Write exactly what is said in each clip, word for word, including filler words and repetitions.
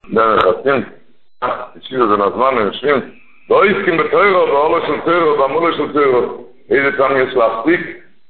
דרך הסין, תשיב את הזמן יושבים, לא עסקים בתוירו, בעולה של תוירו, בעמולה של תוירו, איזה טעם יש להפסיק?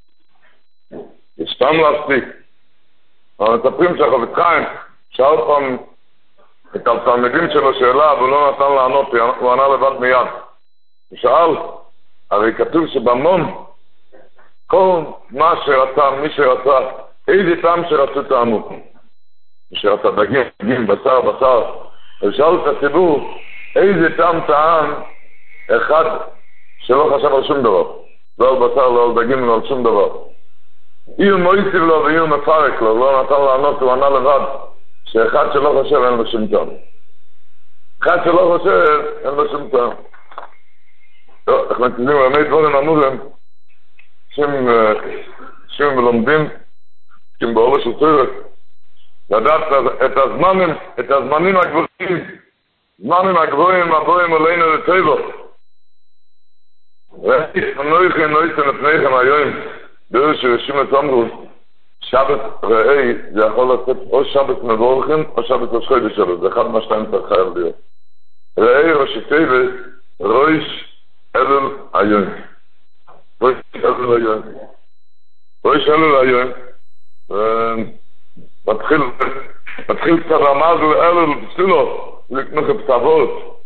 יש טעם להפסיק. אבל מספרים שהחפץ חיים, שאל פעם את התלמידים שלו שאלה, והוא לא נתן לענות, הוא ענה לבד מיד. הוא שאל, הרי כתוב שבמון, כל מה שרצה, מי שרצה, איזה טעם שרצו טעמו. מי שרצה דגים, דגים, בשר, בשר. הוא שאל את הציבור, איזה טעם טעם אחד שלא חשב על שום דבר. לא על בשר, לא על דגים, לא על שום דבר. איר מויסיב לו ואיר מפרק לו, לא נתן לענות, הוא ענה לבד, שאחד שלא חושב אין לו שום טעם. אחד שלא חושב אין לו שום טעם. טוב, אנחנו נתנים רמי דבורים אמורים, שהם לומדים, שהם בעולה של תוירה, לדעת את הזמנים, את הזמנים הגבוהים, זמנים הגבוהים הבואים עלינו לטבע. ונויכם נויכם לפניכם היום, דרך שרשים את אמרו, שבת ראי, זה יכול לתת או שבת מבורכים או שבת ראש חודש שלו, זה אחד מהשתיים צריך חייב להיות. ראי ראשי טבע, ראש אלול היום. ראש אלול היום. ראש אלול היום. מתחיל, מתחיל קצת רמז לאלול בסילו, לקנוך פסבות,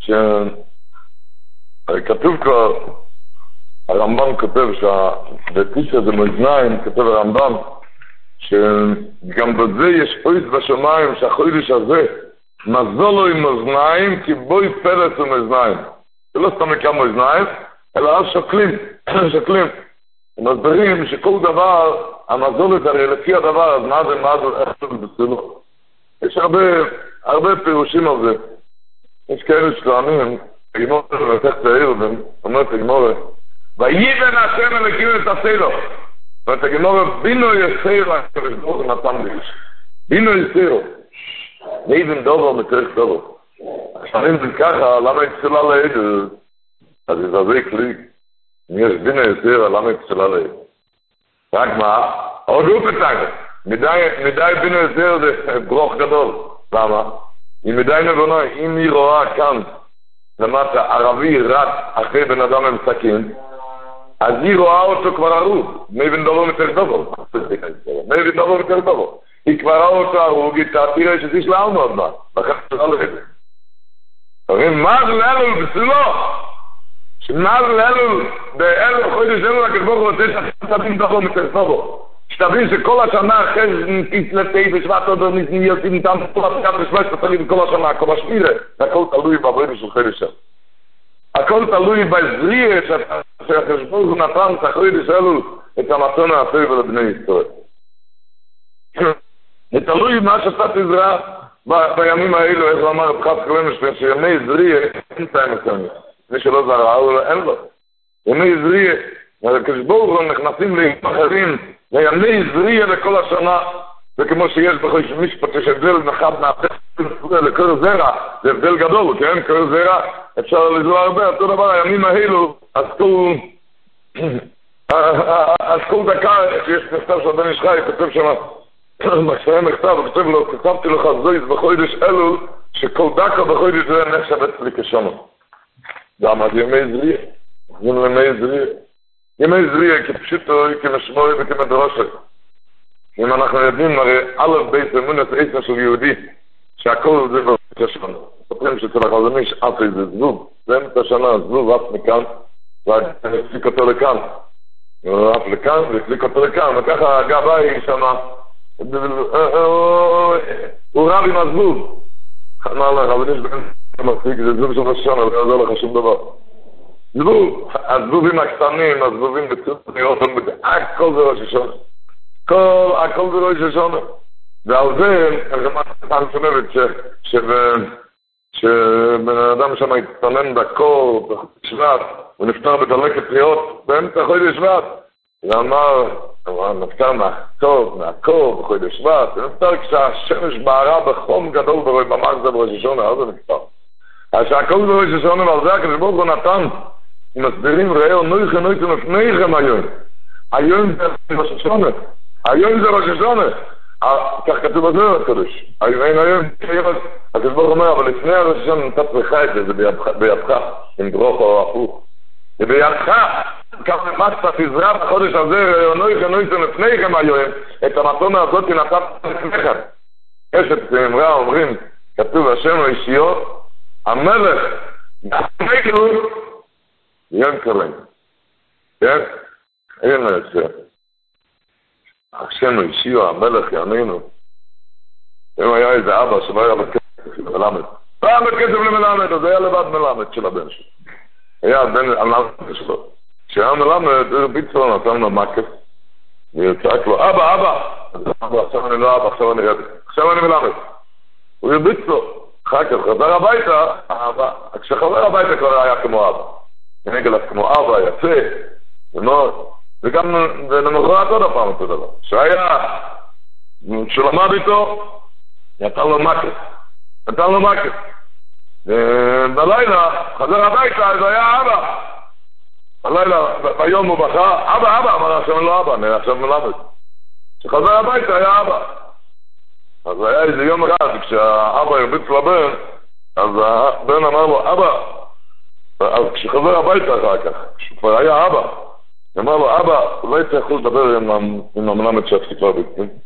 שכתוב כבר, הרמב"ם כותב שבתשע זה מאזניים, כותב הרמב"ם, שגם בזה יש פריס בשמיים שהחודש הזה מזול לו עם אוזניים כי בוי פרץ ומאזניים. זה לא סתם מכמה אוזניים, אלא אז שקלים, שקלים. ומסברים שכל דבר, המזולת הרי לפי הדבר, אז מה זה, מה זה, איך זה בסילו. יש הרבה, הרבה פירושים על זה. יש כאלה שטוענים, תגמור לתת צעיר, ואומר תגמור, ויבן השם אלוקים את הסילו. ואתה גמור, בינו יסירו, הקדוש נתן לי. בינו יסירו. נאיבן דובר מתריך דובר. כשאנים זה ככה, למה יצטלה לעד? אז יזרזי כלי. אם יש בינו יסירו, למה יצטלה לעד? רק מה? עוד הוא פתח. מדי בינו יסירו זה ברוך גדול. למה? אם מדי נבונה, אם היא רואה כאן, למטה ערבי רץ אחרי בן אדם עם סכין, אז היא רואה אותו כבר הרוג, מבין דובו מתריך דובו. מבין דובו מתריך דובו. היא כבר רואה אותו הרוג, היא תראה שזה שלנו עוד מה. לכן שלא לזה. אומרים, מה זה לאלול בסילו? שמה זה לאלול, באלול, חודש אלול הקדוש רוצה שתבין דובו מתריך דובו. שתבין שכל השנה אחרי תסלטי ושבעת עוד ניסים יוצאים איתם, כל השנה ושבעת תפלים כל השנה, כל השמירה, הכל תלוי בעבודה של חודש. הכל תלוי בזריע שהחשבון הוא נתן תחריד ישאלו את המתון האפוי ולבני ישראל. זה תלוי מה שאתה תזרע בימים האלו, איך הוא אמר את חס כלנו שימי זריע אין טעם מסוים. מי שלא זרע, אין לו. ימי זריע, כשבור הם נכנסים להימחרים לימי זריע לכל השנה, וכמו שיש בכל משפט יש הבדל נחד מהפך לכל זרע, זה הבדל גדול, כן? כל זרע אפשר לזרוע הרבה, אותו דבר הימים האלו, אז כל אז כל דקה שיש מכתב של בן איש חי, כתוב שם מסיים מכתב, וכתוב לו, כתבתי לך זויז בחודש אלול, שכל דקה בחודש זה נחשב אצלי כשונה. גם עד ימי זריע, ימי זריע, ימי זריע כפשוטו, כמשמורי וכמדרושת. אם אנחנו יודעים, הרי א' בית אמונת עשר של יהודי, שהכל זה באמצע השנה. סופרים שאצל החזוני שאף איזה זבוב, באמצע השנה זבוב עף מכאן, והפליק אותו לכאן. הוא עף לכאן והפליק אותו לכאן, וככה הגבאי שמה, הוא רב עם הזבוב. אמר לך, אבל יש באמצע המפליק, זה זבוב של השנה, לא יעזור לך שום דבר. זבוב, הזבובים הקטנים, הזבובים בצורים, הכל זה ראש השנה. כל, הכל זה ראש השנה. ועל זה, הרמת פעם שומבת שבן אדם שם התפנן בקור, בשבט, הוא נפטר בדלקת ריאות, באמצע חודש שבט. ואמר, הוא נפטר מהקור, מהקור בחודש שבט, הוא נפטר כשהשמש בערה בחום גדול ברוי במחזה בראש השנה, אז הוא נפטר. אז שהכל זה ראש השנה, ועל זה הקדוש ברוך הוא נתן, מסבירים ראו נויכם נויכם לפניכם היום. היום זה ראש השנה. היום זה ראש השנה. כך כתוב בזוהר הקדוש. אין היום, הקדוש ברוך הוא אומר, אבל לפני הראש השנה נתת לך את זה, זה בידך, עם ברוך או הפוך. זה בידך, כמה מצת תזרע בחודש הזה, אונוי חנויתם לפניכם היום, את המתון הזאת נתת לפניכם. יש את אמרה אומרים, כתוב השם ואישיו, המלך, נתנו, יום קוראים. כן? אין להצליח. השם ואישיו, המלך, יענינו. אם היה איזה אבא שלא היה לו כסף למלמד. לא היה לו כסף למלמד, אז היה לבד מלמד של הבן שלו. היה הבן המלמד שלו. כשהיה מלמד, הרביץ לו, נתן לו מקף. וצעק לו, אבא, אבא. אז אבא, עכשיו אני לא אבא, עכשיו אני רבי. עכשיו אני מלמד. הוא הרביץ לו. אחר כך חזר הביתה, אבא. כשחזר הביתה כבר היה כמו אבא. נגד כמו אבא, יפה. וגם למחרת עוד הפעם אותו דבר. שהיה, כשלמד איתו, נתן לו מקף. נתן לו מקף. בלילה, חזר הביתה, אז היה אבא. בלילה, ביום הוא בכה, אבא, אבא, אמר עכשיו אני לא אבא, אני עכשיו מלמד. כשחזר הביתה היה אבא. אז היה איזה יום אחד, כשהאבא הרביץ לבן, אז הבן אמר לו, אבא, אז כשחזר הביתה אחר כך, כשכבר היה אבא, אמר לו, אבא, אולי אתה יכול לדבר עם המלמד שהתפיק להרביץ.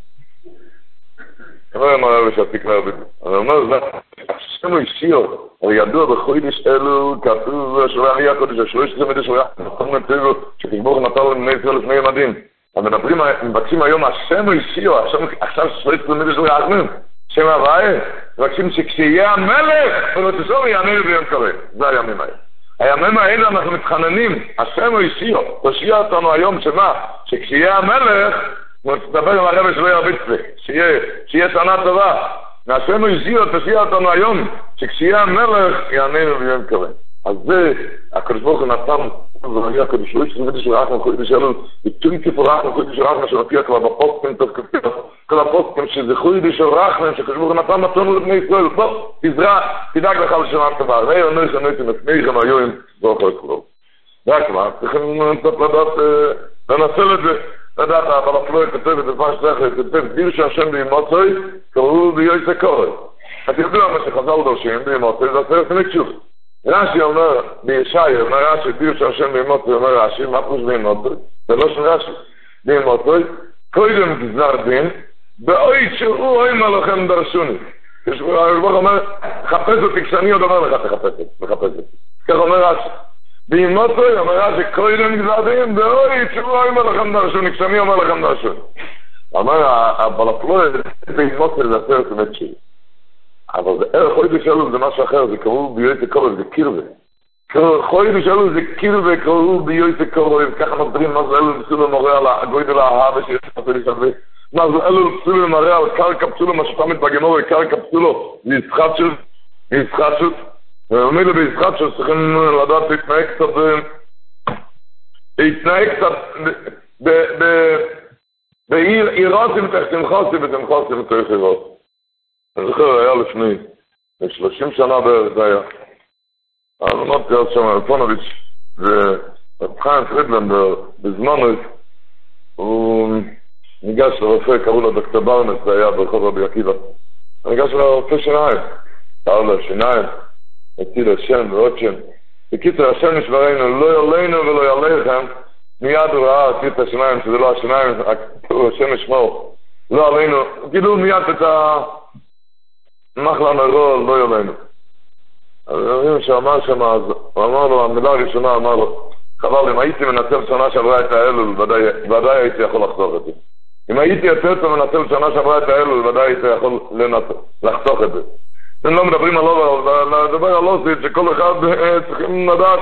אמר אמר שהתפיק להרביץ. אני אומר, השם הוא אישיר, הרי ידוע בחוידש אלו, כתוב שהיה הקודש, השלוש עשרה מידי שהיה, נכון נתיבו, שתגבור נתן לבני ישראל לפני ילדים. המדברים, מבקשים היום, השם הוא אישיר, עכשיו שלוש עשרה מידי שהיה אחרים, שם הוואה, מבקשים שכשיהיה המלך, ולא תשאור יענה ביום קורא. זה הימים האלה. הימים האלה אנחנו מתחננים, השם הוא אישיר, תושיע אותנו היום שמה, שכשיהיה המלך, נדבר עם הרב שלא ירביץ לי, שיהיה שנה טובה. והשם הוא אישיר, תושיע אותנו היום, שכשיהיה המלך, יענה ביום קורא. אז זה, הקדוש ברוך הוא נתן, זה היה הקדוש ברוך הוא, זה שהוא רחם חוידי שלנו, ביטוי כיפור רחם חוידי של רחם, שמופיע כבר בפוסטים, כל הפוסטים שזה חוידי של רחם, שקדוש ברוך הוא נתן מתון לבני ישראל, בוא, תזרע, תדאג לך לשנה טובה, ראי ענוי חנויתם לפניכם היום, ברוך הוא כלום. רק מה, צריכים קצת לדעת, לנסל את זה, לדעת, אבל אפילו כתב את זה מה שצריך, כתב דיר שהשם בימוצוי, קראו ביועץ הקורא. את ידוע מה שחז"ל דורשים בימוצוי, זה עשרת נקשוב. רש"י אומר, בישעיה, אומר רש"י, דיר שהשם בימוצוי, אומר רש"י, מה פרוש בימוצוי? זה לא של רש"י. בימוצוי, קודם גזר דין, באוי שהוא אוי מלאכם דרשוני. הרב אומר, חפש אותי, כשאני עוד אומר לך תחפש אותי. כך אומר רש"י. בימוצוי, אומר רש"י, קודם גזר דין, באוי שהוא אוי מלאכם דרשוני, כשאני אומר לכם דרשוני. אומר, הבלפלוי, בימוצוי זה עשרת נקשוב. אבל זה ערך חוי בשלום זה משהו אחר, זה קראו ביועץ הקורא, זה קירבה. חוי בשלום זה קירבה, קראו ביועץ הקורא, ככה מדברים מה זה אלו פסולים מראה על הגוידל האהבה שיש לך לשווה. מה זה אלו פסולים מראה על קרקע פסולו, מה שתמיד בגמור, קרקע פסולו, להסחטשות, להסחטשות. ומילה בהסחטשות צריכים לדעת להתנהג קצת, להתנהג קצת, בעירוסים תחתמחוסים ותמחוסים ותריך עירוס. אני זוכר, היה לפני, שלושים שנה בערך זה היה. אז אמרתי אז שם, אלפונוביץ' וחיים פרידלנדר, בזמנו, הוא ניגש לרופא, קראו לו דוקטור ברנס, זה היה ברחוב רבי עקיבא. הוא ניגש לרופא שיניים, קראו לו שיניים, הטיל השם ועוד שם. בקיצר, השם נשברנו, לא יעלינו ולא יעליכם, מיד הוא ראה, הטיל את השיניים, שזה לא השיניים, השם נשמור. לא עלינו, גילו מיד את ה... מחלה נרו, לא יאמנו. אז אומרים שאמר שם, אז הוא אמר לו, המילה הראשונה אמר לו, חבל, אם הייתי מנצל שנה שעברה את האלול, ודאי הייתי יכול לחסוך את זה. אם הייתי יותר טוב מנצל שנה שעברה את האלול, ודאי הייתי יכול לחסוך את זה. הם לא מדברים על אובר, אבל לדבר על אוסית, שכל אחד צריכים לדעת,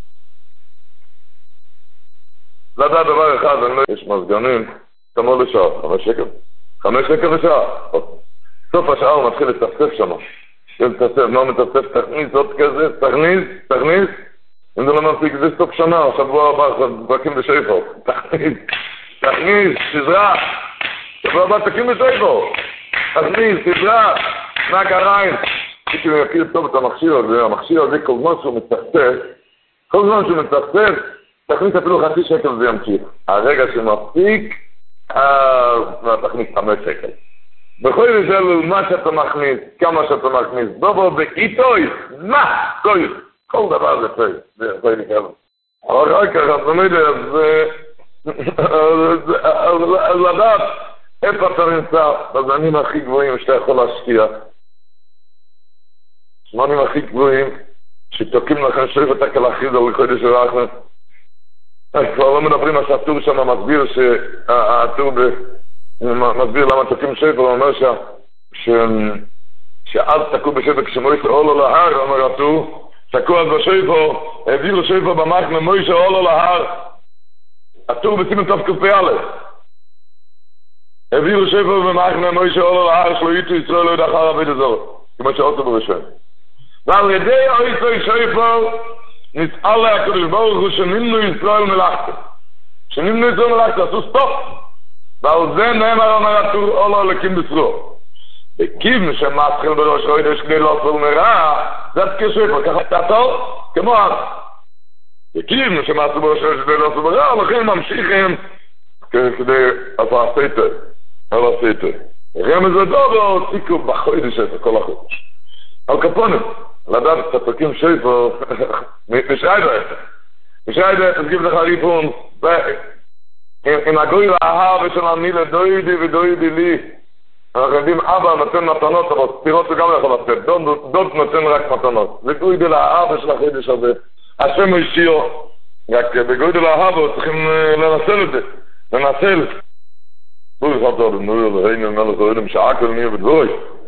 לדעת דבר אחד, יש מזגנים, כמו לשעה, חמש שקל, חמש שקל לשעה. סוף השעה הוא מתחיל לצפצף שם. לצפצף, מה מצפצף? תכניס עוד כזה, תכניס, תכניס. אם זה לא מפסיק, זה סוף שנה, שבוע הבא, תקים בשייפו. תכניס, תכניס, תזרע. שבוע הבא, תקים בשייפו. תכניס, תזרע. נק הריים. הייתי מכיר טוב את המכשיר הזה, המכשיר הזה כל זמן שהוא מצפצף, כל זמן שהוא מצפצף, תכניס אפילו חצי שקל זה ימשיך. הרגע שמפסיק, אז תכניס חמש שקל. בכל זה מה שאתה מכניס, כמה שאתה מכניס, דובר באיתוי, מה? כל, כל דבר זה טוב, זה יכול לקרוא. אבל רק ככה, זאת אומרת, אז לדעת, איפה אתה נמצא, בזמנים הכי גבוהים שאתה יכול להשקיע. זמנים הכי גבוהים, שתוקים לכם שריף את הכלכיז על חודש הרחמן. כבר לא מדברים על שהטור שם מסביר שהטור מסביר למה תוקים שריף, הוא אומר שאז תקעו בשפר כשמוישה עולו להר, אומר הטור, תקעו אז בשפר, העבירו שפר במחנה מוישה עולו להר, הטור בסימן תוף קופי א', העבירו שפר במחנה מוישה עולו להר, שלא ייתו ישראל לא ידחר עבד הזור, כמו שעושה בראשון. ועל ידי אויסוי שפר, נצעלה הקדוש ברוך הוא שנמנו ישראל מלאכתו. שנמנו ישראל מלאכתו, עשו סטופ. ועל זה נאמר אומר הטור עולו לקים בסרו. וקיב שמתחיל בראש חודש כדי לא עשו מרע, זה כשפר, ככה תעצור, כמו אז. וקיב שמתחיל בראש חודש כדי לא עשו מרע, לכן ממשיכים כדי הפעשייתו. הפעשייתו. רמז הדובו, תיקו בחודש את כל החודש. על כפונים. לדעת את הפרקים שפר, משיידה את זה. משיידה את זה, תגיב לך ריפון, עם הגוי לאהב של המילה דוידי ודוידי לי. אנחנו יודעים, אבא נותן מתנות, אבל ספירות הוא גם יכול לתת. דוד נותן רק מתנות. זה גוי לאהב של החידש הזה. השם הוא אישיו. רק בגוי לאהב צריכים לנסל את זה. לנסל. בואו יחד במויר והיינו מלך הורים שעה כל נהיה בדבוי.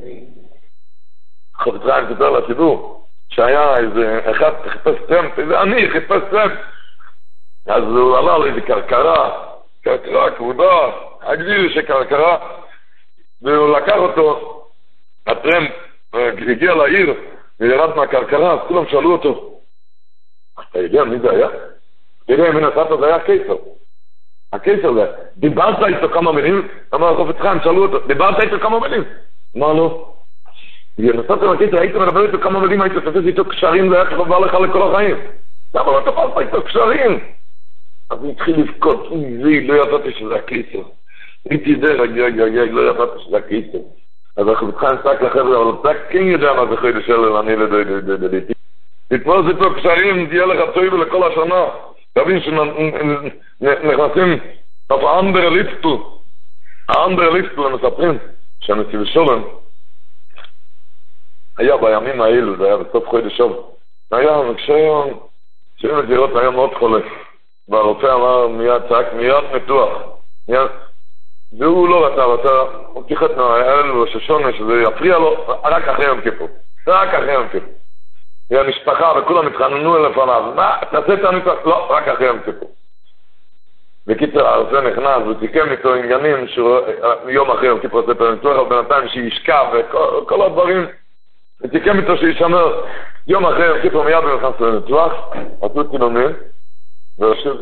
חפצריים תתאר לציבור, שהיה איזה אחד חיפש טרמפ, איזה אני חיפש טרמפ, אז הוא עלה לאיזה קרקרה, קרקרה כבודה, הגדיר שקרקרה, והוא לקח אותו, הטרמפ, הגיע לעיר, וירד מהקרקרה, אז כולם שאלו אותו, אתה יודע מי זה היה? אתה יודע מי נסעת זה היה קיסר. הקיסר זה, דיברת איתו כמה מילים? אמר חפצריים, שאלו אותו, דיברת איתו כמה מילים? אמר לו, נסעת לקיסר, היית מדבר איתו כמה מילים, היית תופס איתו קשרים, זה היה חובה לך לכל החיים. למה לא תפסת איתו קשרים? אז הוא התחיל לבכות, זי, לא ידעתי שזה הקיסר. הייתי זה, רגע, רגע, רגע, לא ידעתי שזה הקיסר. אז אנחנו מתחילים לסק לחבר'ה, אבל אתה כן יודע מה זה חידש שלו, אני לדעתי. תתפוס איתו קשרים, תהיה לך טוב לכל השנה. תבין שנכנסים, אף האנדר ליפטו, האנדר ליפטו, הם מספרים, שהנציב שולם, היה בימים האלו, זה היה בסוף חודש שוב. היה מקשיון, שאם לדירות היה מאוד חולה. והרופא אמר מיד, צעק מיד מתוח. מיד, והוא לא רצה, רצה, הוא תיחת נו, היה לו ששונה, שזה יפריע לו, רק אחרי יום כיפור. רק אחרי יום כיפור. והמשפחה וכולם התחננו לפניו, מה, תעשה את המתוח? לא, רק אחרי יום כיפור. בקיצר, הרופא נכנס ותיקם איתו עניינים, יום אחרי יום כיפור עושה את המתוח, אבל בינתיים שישכב וכל הדברים, ותיקם איתו שישמר יום אחרי יום כיפור מיד ונכנס לניתוח, עשו צילומים, ורשת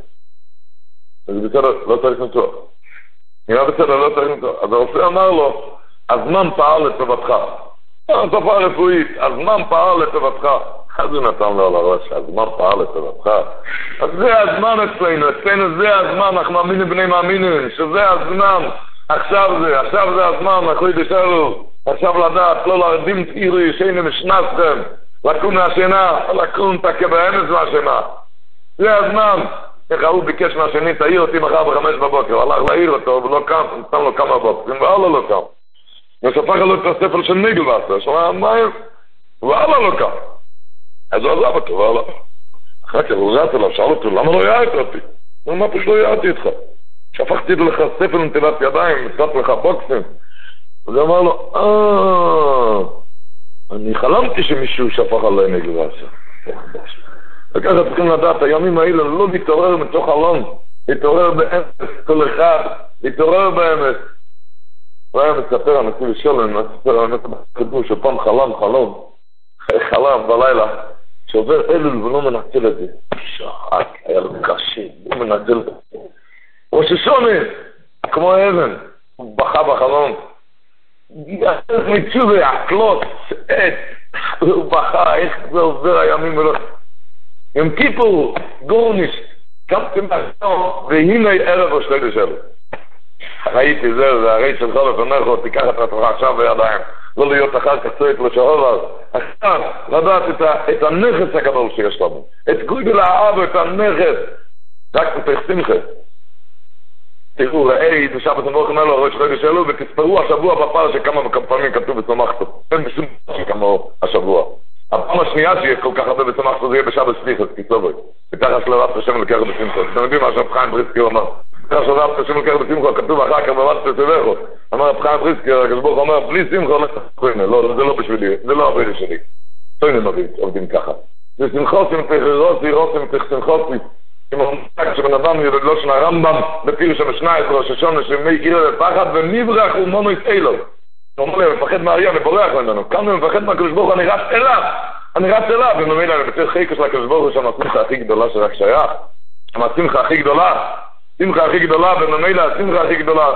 זה בסדר, לא צריך ניתוח. נראה בסדר, לא צריך ניתוח. אז הרופא אמר לו, הזמן פעל לטובתך. תופעה רפואית, הזמן פעל לטובתך. אז הוא נתן לו על הראש, הזמן פעל לטובתך. אז זה הזמן אצלנו, אצלנו זה הזמן, אנחנו מאמינים בני מאמינים, שזה הזמן, עכשיו זה, עכשיו זה הזמן, אנחנו ידשאלו. עכשיו לדעת, לא להרדים תאירו ישנו משנתכם, לקום מהשינה, לקום תקה באמץ מהשינה. זה הזמן. איך הוא ביקש מהשני, תאיר אותי מחר בחמש בבוקר, הוא הלך להעיר אותו, ולא קם, נתן לו כמה בוקרים, ואללה לא קם. וספח לו את הספר של ניגלווסר, שאומר, מה הם? ואללה לא קם. אז הוא עזב אותו, ואללה. אחר כך הוא רץ אליו, שאל אותו, למה לא יעית אותי? הוא אמר, פשוט לא יעיתי איתך. שפחתי לך ספר נטילת ידיים, נתת לך בוקסים. אז הוא אמר לו, אה, אני חלמתי שמישהו שפך עליי ניגלווסר. וככה צריכים לדעת, הימים האלה לא להתעורר מתוך חלום, להתעורר באמץ, כל אחד, להתעורר באמץ. והיה מספר הנציב שלום, מספר הנציב שפעם חלם, חלום, חלם בלילה, שעובר אלול ולא מנצל את זה. שחק, היה לו קשה, לא מנצל את זה. או ששונה, כמו אבן, הוא בכה בחלום. יחד מצובי, עקלות, עת, הוא בכה, איך זה עובר הימים ולא... יום כיפור, גורניש, קמתם בעצמו, והנה ערב או שלי לשאלו. ראיתי זה, זה הרי שלך לפניך, תיקח את עצמך עכשיו בידיים. לא להיות אחר כך צועק לשעובר. עכשיו, לדעת את, את הנכס הגדול שיש לנו. את גודל האב, את הנכס. רק פתח שמחה. תראו, ראי, בשבת המבורך אומר לו, ראש חודש אלו, ותספרו השבוע בפער שכמה פעמים כתוב בצומחתו. אין בשום דבר שכמו השבוע. הפעם השנייה שיש כל כך הרבה בצומחתו, זה יהיה בשבת סליחת, כסלובוי. ותחת שלבת השם לקח בשמחו. אתם יודעים מה שהפחיים בריסקי אומר? תחת שלבת השם לקח בשמחו, כתוב אחר כך בבת תסבכו. אמר הפחיים בריסקי, הקדוש אומר, בלי שמחו, לא, זה לא בשבילי, זה לא הברידי שלי. סוינים עובדים ככה. זה שמחוסי מתחרוסי, רוסי מתחשמחוסי. אם הוא מושג שבן אדם לא שנה רמב"ם בפירוש המשנה את ראש השונה שמי גילה לפחד ונברח ומונו את אילו. הוא אומר לי, אני מפחד מהאריה, אני בורח ממנו. כאן אני מפחד מהקדוש ברוך הוא, אני רץ אליו. אני רץ אליו, וממילא אני בציר חיקו של הקדוש ברוך הוא שם השמחה הכי גדולה שרק שייך. שם השמחה הכי גדולה. שמחה הכי גדולה, וממילא השמחה הכי גדולה.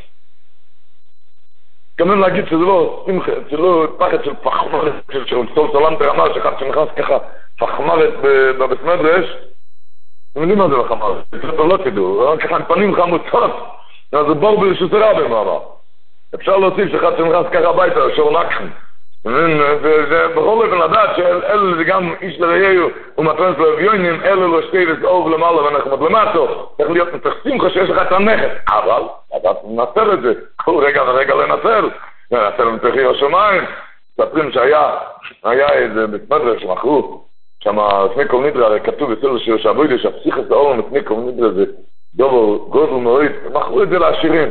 כמובן להגיד שזה לא שמחה, זה לא פחד של פחמרת, של סול סולנטר אמר שאחד שנכנס ככה פחמרת בבית מדרש. אתם יודעים מה זה לחמר? אתם לא תדעו, רק ככה פנים חמוצות, אז זה בור ברשות רבים אמר. אפשר להוסיף שאחד שנכנס ככה הביתה, שור נקחן. זה בכל אופן לדעת שאלה זה גם איש לראיהו ומפרנס לאביונים, אלה לא שתי וסעוב למעלה ונחמד למטו. צריך להיות מתחסים לך שיש לך את הנכס. אבל, אתה נצל את זה, כל רגע ורגע לנצל. נצל מתחי השמיים. ספרים שהיה, היה איזה בסמדרש שמחרו. שם לפני כל נדרה, הרי כתוב בסדר שיר שעבודי שהפסיך את האור לפני כל נדרה זה דובר גודל נוריד, מכרו את זה לעשירים.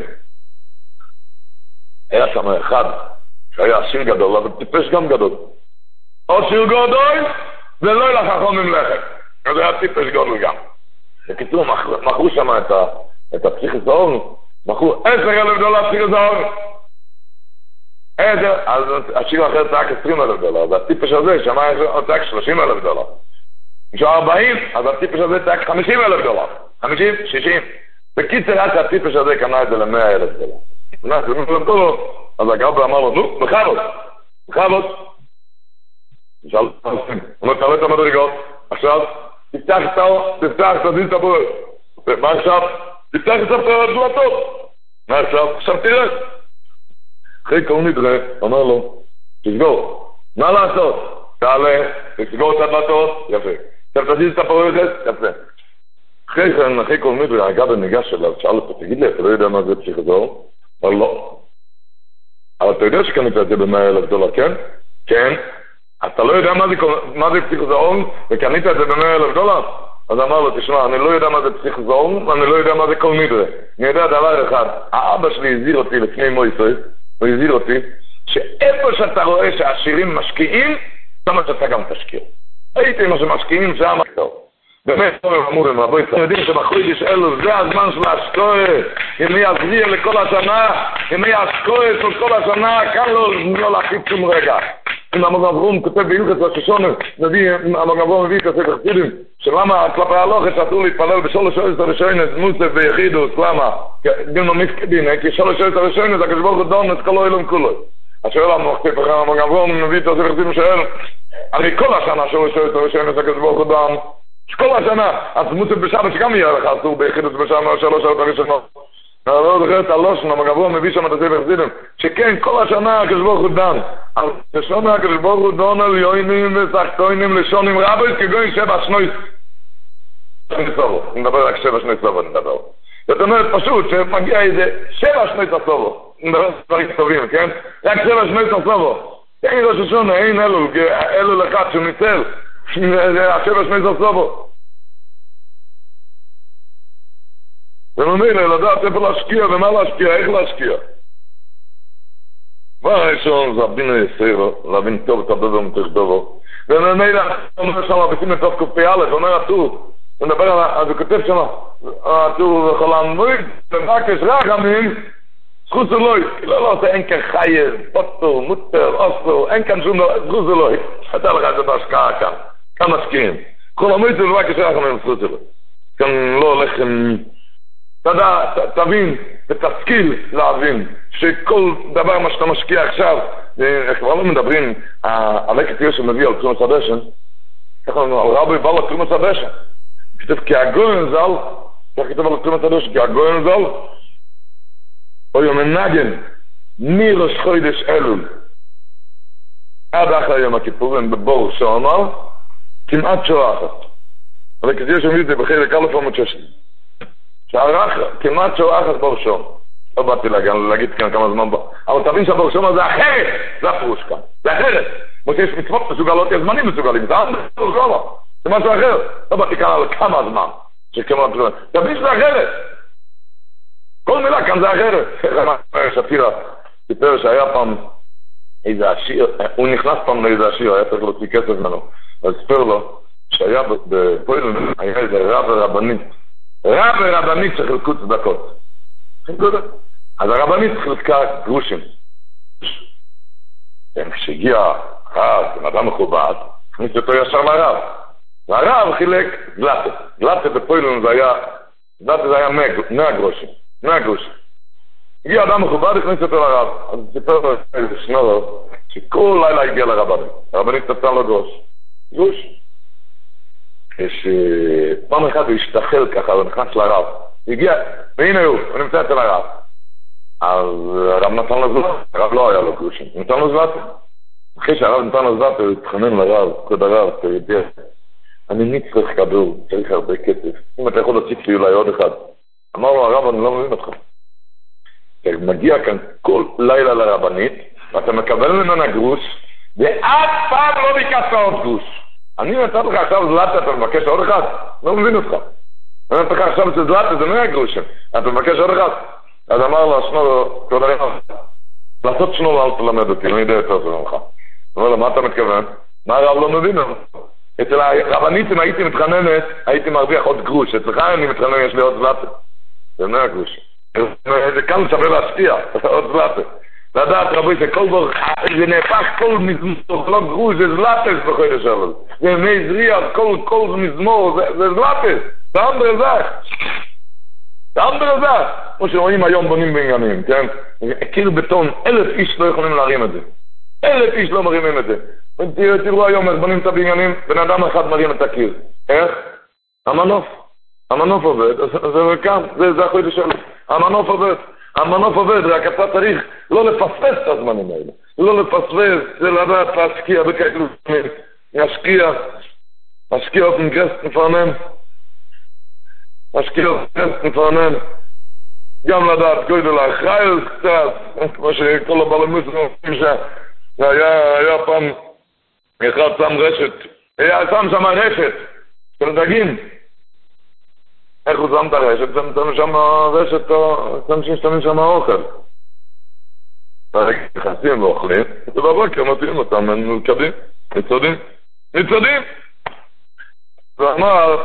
היה שם אחד שהיה עשיר גדול, אבל טיפש גם גדול. עשיר גדול ולא ילך החום עם לחם. אז היה טיפש גדול גם. בקיצור, מכרו שם את הפסיך את האור, מכרו עשר אלף דולר פסיך את האור. עשר, אז השיר אחר צעק עשרים אלף דולר, והטיפש הזה שמע צעק שלושים אלף דולר. משהו ארבעים, אז הטיפש הזה צעק חמישים אלף דולר. חמישים, שישים. בקיצר, עד שהטיפש הזה קנה את זה למאה אלף דולר. קנה את זה למאה אלף דולר, אז הגרבא אמר לו, נו, בכבוד, בכבוד. נשאל, הוא אומר, תעלה את המדרגות, עכשיו, תפתח את האור, תפתח, תזיז את הבור. מה עכשיו? תפתח את הדלתות. מה עכשיו? עכשיו תראה. אחרי כל נדרה, אומר לו, תסגור, מה לעשות? תעלה, תסגור את הדלתות, יפה. עכשיו תזיז את הפרחת, יפה. אחרי כן, אחרי כל נדרה, הגבר ניגש אליו, שאל אותו, תגיד לי, אתה לא יודע מה זה פסיכוזור? אמר לא. אבל אתה יודע שקנית את זה במאה אלף דולר, כן? כן. אתה לא יודע מה זה, מה זה פסיכוזור, וקנית את זה במאה אלף דולר? אז אמר לו, תשמע, אני לא יודע מה זה פסיכוזור, ואני לא יודע מה זה כל נדרה. אני יודע דבר אחד, האבא שלי הזהיר אותי לפני מויסוס, הוא הזהיר אותי, שאיפה שאתה רואה שהעשירים משקיעים, שמה שאתה גם תשקיע. הייתי מה שמשקיעים שם, באמת, אמורים, רבוי, אתם יודעים שבחוידיש אלו, זה הזמן של ההשקועה, אם היא יזריע לכל השנה, אם היא השקועה של כל השנה, כאן לא להחיד שום רגע. אם המגן אברום כותב ביוחס הששונה, המגן אברום מביא כסף חסידים, שלמה כלפי הלוחת שאסור להתפלל בשלוש שעות הראשונות, מוסף ויחידוס, למה? דינו מפקדין, כי שלוש שעות הראשונות, הקדוש ברוך הוא דון את כל אילום כולו. השואל המחטיף אחר המגן אברום מביא כסף חסידים שואל, הרי כל השנה שלוש שעות הראשונות, הקדוש ברוך הוא דון, כל השנה, אז מוסף בשבת שגם יהיה לך אסור ביחידוס בשבת שלוש שעות הראשונות. אבל לא זוכר את הלושן, המגבור מביא שם את הספר חסידים, שכן, כל השנה הקדוש ברוך הוא דן. על לשון הקדוש ברוך הוא דון על יוינים וסחטוינים לשונים רבים, כגון שבע שנוי סובו. אני מדבר רק שבע שנוי סובו, אני מדבר. זאת אומרת פשוט, שמגיע איזה שבע שנוי סובו. אני מדבר דברים טובים, כן? רק שבע שנוי סובו. אין ראש השונה, אין אלו, אלו לך שהוא ניצל. זה השבע שנוי סובו. וממילא לדעת איפה להשקיע ומה להשקיע, איך להשקיע. מה הראשון זה הבינו יסירו, להבין טוב את הדובר ומתחדובו. וממילא, אומר שם, בשים את טוב קופי א', אומר הטור, הוא מדבר על, אז הוא כותב שם, הטור יכול להמריד, ומבקש רחמים, זכות אלוהי. לא, לא, זה אין כאן חייר, פוטו, מוטר, אוסו, אין כאן שום דבר, זכות אלוהי. אתה לך את זה בהשקעה כאן, כאן משקיעים. כל המריד זה מבקש רחמים, זכות אלוהי. כאן לא הולך עם... תדע, תבין ותשכיל להבין שכל דבר מה שאתה משקיע עכשיו, כבר לא מדברים, הלקט יושב מביא על תרומס הדשן, ככה לנו, על רבי בא לתרומס הדשן, כתב כי הגויין זל, כך כתב על תרומס הדשן, כי הגויין זל, או יום מנגן מראש חודש אלול עד אחרי יום הכיפורים בבור שעומר כמעט שעה אחת. אבל כתיר שמי את זה בחלק אלף עמוד שש שערך כמעט שעה אחת בור שעומר. לא באתי להגיד כאן כמה זמן בא, אבל תבין שהבור שעומר זה אחרת, זה הפירוש כאן, זה אחרת. כמו שיש מצוות מסוגלות, יש זמנים מסוגלים, זה לא, זה משהו אחר. לא באתי כאן על כמה זמן שכמה זמן, תבין שזה אחרת. כל מילה כאן זה אחרת. שפירה סיפר שהיה פעם איזה עשיר, הוא נכנס פעם לאיזה עשיר, היה צריך להוציא כסף ממנו, אז סיפר לו שהיה בפוילן, היה איזה רב ורבנית, רב ורבנית שחילקו צדקות. אז הרבנית חילקה גרושים. כשהגיע רב, עם אדם מכובד, הכניס אותו ישר לרב. והרב חילק גלטה. גלטה בפוילן זה היה, גלטה זה היה מאה גרושים. מאה גרושים. הגיע אדם מכובד, הכניס אותו לרב. אז סיפר לו איזה שנורו, שכל לילה הגיע לרבנית. הרבנית נתן לו גרוש. גרוש. כשפעם אחד הוא השתחל ככה, הוא נכנס לרב. הגיע, והנה הוא, הוא נמצא אצל הרב. אז הרב נתן לו זלטה. הרב לא היה לו גרושים. הוא נתן לו זלטה. אחרי שהרב נתן לו זלטה, הוא התחנן לרב, כבוד הרב, אתה יודע, אני נצטרך כדור, צריך הרבה כסף. אם אתה יכול להוסיף לי אולי עוד אחד. אמר לו הרב, אני לא מבין אותך. אתה מגיע כאן כל לילה לרבנית, ואתה מקבל ממנה גרוש, ואף פעם לא ביקשת עוד גרוש. אני נתת לך עכשיו זלטה, אתה מבקש עוד אחד? לא מבין אותך. אני נתת לך עכשיו זלטה, זה מאה גרושים. אתה מבקש עוד אחד? אז אמר לו, שנור, כבוד הרב, לעשות שנור אל תלמד אותי, אני יודע יותר טוב ממך. אמר לו, מה אתה מתכוון? מה הרב לא מבין? אצל הרבנית, אם הייתי מתחננת, הייתי מרוויח עוד גרוש. אצלך אני מתחנן, יש לי עוד זלטה. זה מאה גרוש. זה כאן שווה להשפיע, עוד זלטה. לדעת רבי, זה כל בור, זה נהפך כל מזמור, לא גרוש, זה זלטס בחודש אבל. זה מי זריח, כל מזמור, זה זלטס. זה אנדר זך. זה אנדר זך. כמו שרואים היום בונים בעניינים, כן? קיר בטון, אלף איש לא יכולים להרים את זה. אלף איש לא מרימים את זה. תראו היום איך בונים את הבניינים, בן אדם אחד מרים את הקיר. איך? המנוף. המנוף עובד, זה כאן, זה החודש שלו. המנוף עובד. המנוף עובד, רק אתה צריך לא לפספס את הזמנים האלה. לא לפספס, זה לדעת להשקיע בכאילו זמנים. להשקיע, להשקיע אופן גרסט מפרנן. להשקיע אופן גרסט מפרנן. גם לדעת גודל האחראיות קצת, כמו שכל הבלמוס אומרים שהיה היה פעם אחד שם רשת, היה שם שם רשת של דגים. איך הוא שם את הרשת? שמים שם רשת, שמים שמים שם האוכל. נכנסים ואוכלים, ובבוקר מוציאים אותם, הם נלכדים, ניצודים, ניצודים! ואמר,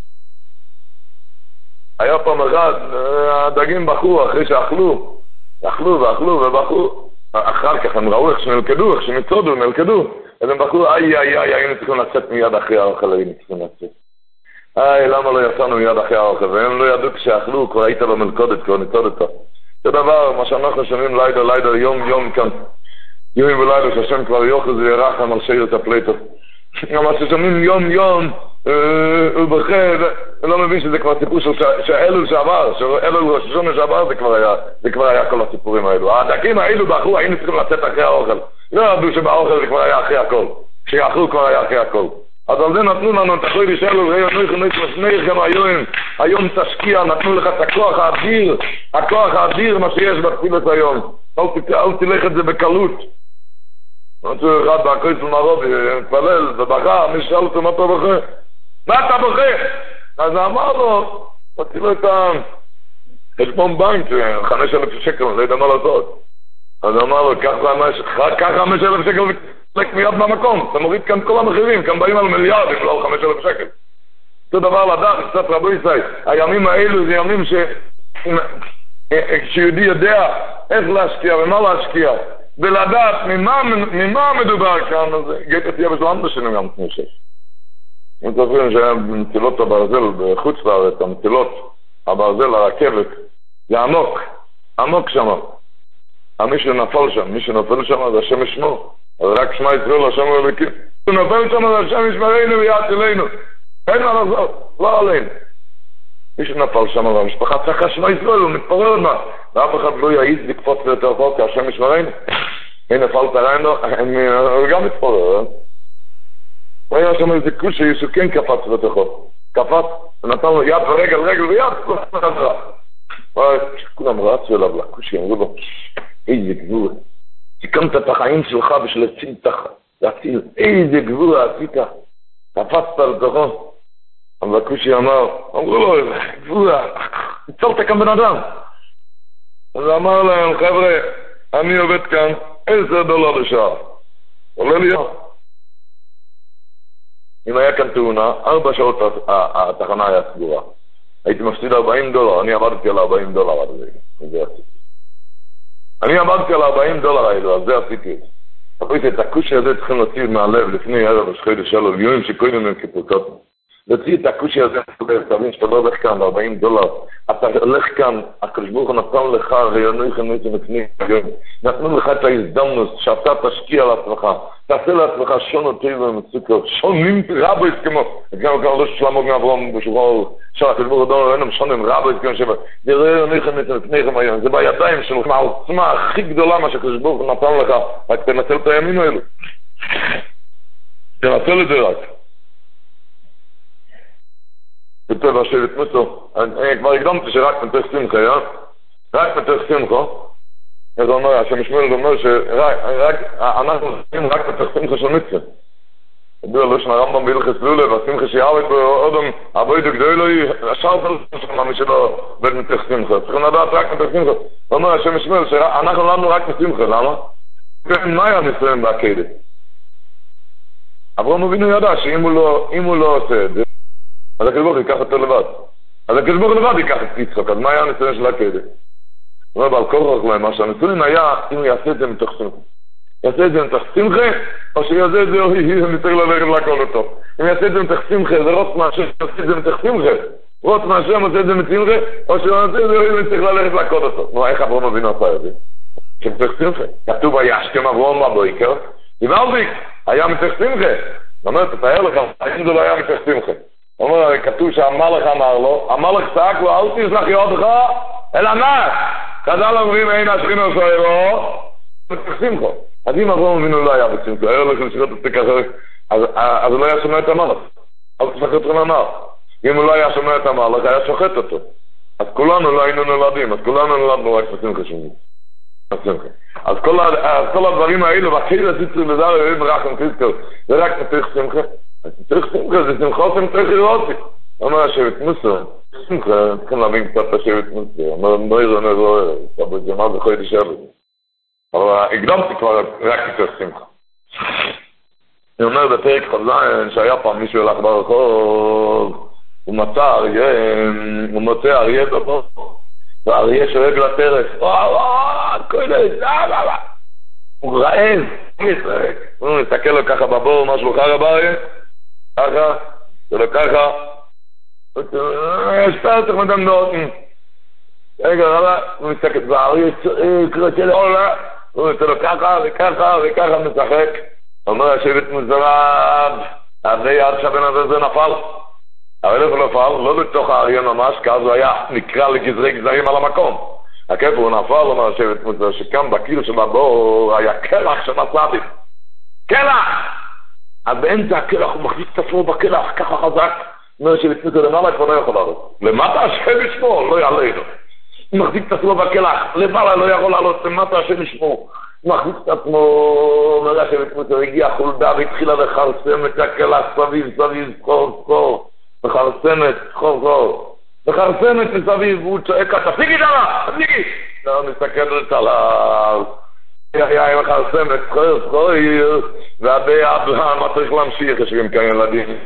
היה פעם אחד, הדגים בחו אחרי שאכלו, אכלו ואכלו ובחו, אחר כך הם ראו איך שנלכדו, איך שניצודו, נלכדו, אז הם בחו, איי איי איי, היינו צריכים לצאת מיד אחרי האוכל, היינו צריכים לצאת. איי, למה לא יצאנו מיד אחרי האוכל? והם לא ידעו כשאכלו, כבר היית במלכודת, כבר ניצודת. זה דבר, מה שאנחנו שומעים לילה, לילה, יום, יום כאן, יום ולילה, שהשם כבר יוכל זה ירחם על שיר את הפלטות. מה ששומעים יום, יום, הוא בכה, ולא מבין שזה כבר סיפור שאלול שעבר, שאלול ראש השונה שעבר, זה כבר היה כל הסיפורים האלו. הדקים האלו באכלו, היינו צריכים לצאת אחרי האוכל. לא ידעו שבאוכל זה כבר היה אחרי הכל. כשאכלו כבר היה אחרי הכל. אז על זה נתנו לנו את החוי בשלו, ראי נויך נויך נויך גם היום, היום תשקיע, נתנו לך את הכוח האדיר, הכוח האדיר מה שיש בתפילת היום. אל תלך את זה בקלות. נתנו אחד בהקוי של מרובי, מתפלל ובכה, מי שאל אותו מה אתה בוכה? מה אתה בוכה? אז אמר לו, תציל לו את החשבון בנק, חמש אלף שקל, לא יודע מה לעשות. אז אמר לו, קח חמש אלף שקל ותלק מיד מהמקום, אתה מוריד כאן כל המחירים, כאן באים על מיליארדים, לא על חמש אלף שקל. זה דבר לדעת, קצת רבו ישראל, הימים האלו זה ימים ש... כשיהודי יודע איך להשקיע ומה להשקיע, ולדעת ממה, ממה מדובר כאן, אז גט את יבש לאנדה שלנו גם כמו שש. אם תזכירים שהיה במטילות הברזל בחוץ לארץ, המטילות הברזל, הרכבת, זה עמוק, עמוק שם. מי שנפל שם, מי שנופל שם זה השם ישמור. אז רק שמע ישראל, השם אלוקים. הוא נופל שם, זה השם ישמרנו ויעצלנו. אין מה לעשות, לא עלינו. מי שנפל שם, והמשפחה צריכה שמע ישראל, הוא מתפורר עוד מה. ואף אחד לא יעיז לקפוץ יותר חוק, כי השם ישמרנו. הנה פלט הריינו, הוא גם מתפורר. הוא היה שם איזה קושי שכן קפץ יותר חוק. קפץ, ונתן לו יד ורגל, רגל ויד, כולם רצו אליו לקושי, אמרו לו, איזה גבורה. סיכמת את החיים שלך בשביל להציל להציל, איזה גבורה עשית. קפצת לתוכו. אבל הקושי אמר, אמרו לו, גבורה, הצלת כאן בן אדם. אז אמר להם, חבר'ה, אני עובד כאן עשר דולר לשעה. עולה לי יום. אם היה כאן תאונה, ארבע שעות התחנה היה סגורה. הייתי מפסיד ארבעים דולר, אני עבדתי על ארבעים דולר עד זה. זה עשיתי. אני עבדתי על ארבעים דולר האלו, אז זה עשיתי. אבל את הקושי הזה צריכים להוציא מהלב לפני ערב השחיידש שלו, ליום שקודם הם כפותות. להוציא את הקושי הזה, תבין שאתה לא הולך כאן ב-ארבעים דולר, אתה הולך כאן, הקדוש ברוך הוא נתן לך רעיוני חינוך ומקנים היום, נתנו לך את ההזדמנות שאתה תשקיע על עצמך, תעשה לעצמך שונות טבע ומצוקר, שונים רבו הסכמו, גם כאן לא שלמות מאברום בשוחרו, שהקדוש ברוך הוא אינם שונים רבו הסכמו שבא, זה רעיוני חינוך ומקנים היום, זה בידיים שלך, העוצמה הכי גדולה מה שהקדוש ברוך הוא נתן לך, רק תנצל את הימים האלו, תנצל את זה רק. כתוב השבט מוסו, אני כבר הקדמתי שרק מתוך שמחה, רק מתוך שמחה, אז הוא אומר, השם שמואל אומר שאנחנו עושים רק מתוך שמחה של מצווה. ידוע לו שנה רמב"ם בהלכות לולב, והשמחה שיעבוד באודם, הבויד הגדול, השאר שלנו מי שלא בית מתוך שמחה, צריכים לדעת רק מתוך שמחה. הוא אומר, השם שמואל, שאנחנו לנו רק משמחה, למה? מה היה נסויים בעקדת? אברהם אבינו ידע שאם הוא לא עושה את זה, אז הקדוש ברוך הוא ייקח אותו לבד. אז הקדוש ברוך הוא לבד ייקח את יצחק, אז מה היה הניסיון של הקדש? הוא אומר, בעל כורח להם, מה שהניסיון היה, אם הוא יעשה את זה מתוך שמחה. יעשה את זה מתוך שמחה, או שיעשה את זה, או נצטרך ללכת לעקוד אותו. אם יעשה את זה מתוך שמחה, זה רוץ מהשם, יעשה את זה מתוך שמחה. רוץ מהשם, עושה את זה משמחה, או שיעשה את זה, או נצטרך ללכת לעקוד אותו. נו, איך אברהם אבינו עשה את זה? שמתוך שמחה. כתוב, וישכם אברהם בבוקר, ובאלביק, היה מתוך שמחה. זאת אומרת, תתאר לך, האם זה לא היה מתוך שמחה. הוא אומר, כתוב שהמלך אמר לו, המלך צעק לו, אל תסלח ידך, אלא מה? חז"ל אומרים, אין השכינה סוערו, מתייחסים לו. אז אם אברהם אבינו לא היה בשמחה, היה הולך לשירות את אחרת, אז הוא לא היה שומע את המלך. אל תסלח אתכם אמר. אם הוא לא היה שומע את המלך, היה שוחט אותו. אז כולנו לא היינו נולדים, אז כולנו נולדנו רק בשמחה שלי. אז כל הדברים האלו, והקהילה סיצרי לזר, אלוהים רחם חיזקר, זה רק מתוך שמחה. צריך שמחה, זה שמחה שמחה חירותי. אומר השבט מוסר, שמחה, צריכים להבין קצת השבט מוסר. אומר, נויר נויר, אבל זה מה זה חיידי שבט. אבל הקדמתי כבר רק מתוך שמחה. אני אומר בפרק חזיין, שהיה פעם מישהו הלך ברחוב, הוא מצא אריה, הוא מוצא אריה בבור, והאריה שואג לטרף, וואו, וואו, כולל, וואו, וואו. הוא רעב, הוא מסתכל לו ככה בבור, משהו חרא באריה, ככה, זה לא ככה, שפר צריך מדם נותן. רגע, רבה, הוא מסתכל, והאריה קרצה לעולה, הוא נותן לו ככה וככה וככה משחק. אומר השבט מוזרב, הרי עד שהבן הזה זה נפל. אבל איפה נפל? לא בתוך האריה ממש, כי אז הוא היה נקרא לגזרי גזרים על המקום. הכיפה הוא נפל, אומר השבט מוזרב, שכאן בקיר של הבור היה קלח של מסעדים. קלח! אז באמצע הקלח הוא מחזיק את עצמו בקלח, ככה חזק. אומר השבט מוזרב, למעלה כבר לא יכול לעלות. למטה השם ישמור, לא יעלה איתו. הוא מחזיק את עצמו בקלח, למעלה לא יכול לעלות, למטה השם ישמור. הוא מחזיק את עצמו, אומר השבט מוזרב, הגיע חולדה והתחילה לחרסם את הקלח סביב, סביב, סחור, סחור. מחרסמת, סחור, סחור. מחרסמת מסביב, והוא צועק, תפסיקי דמה, תפסיקי! לא, מסתכלת עליו. היה מחרסמת, סחור, סחור, והדי אברהם, צריך להמשיך, יש גם כאן ילדים.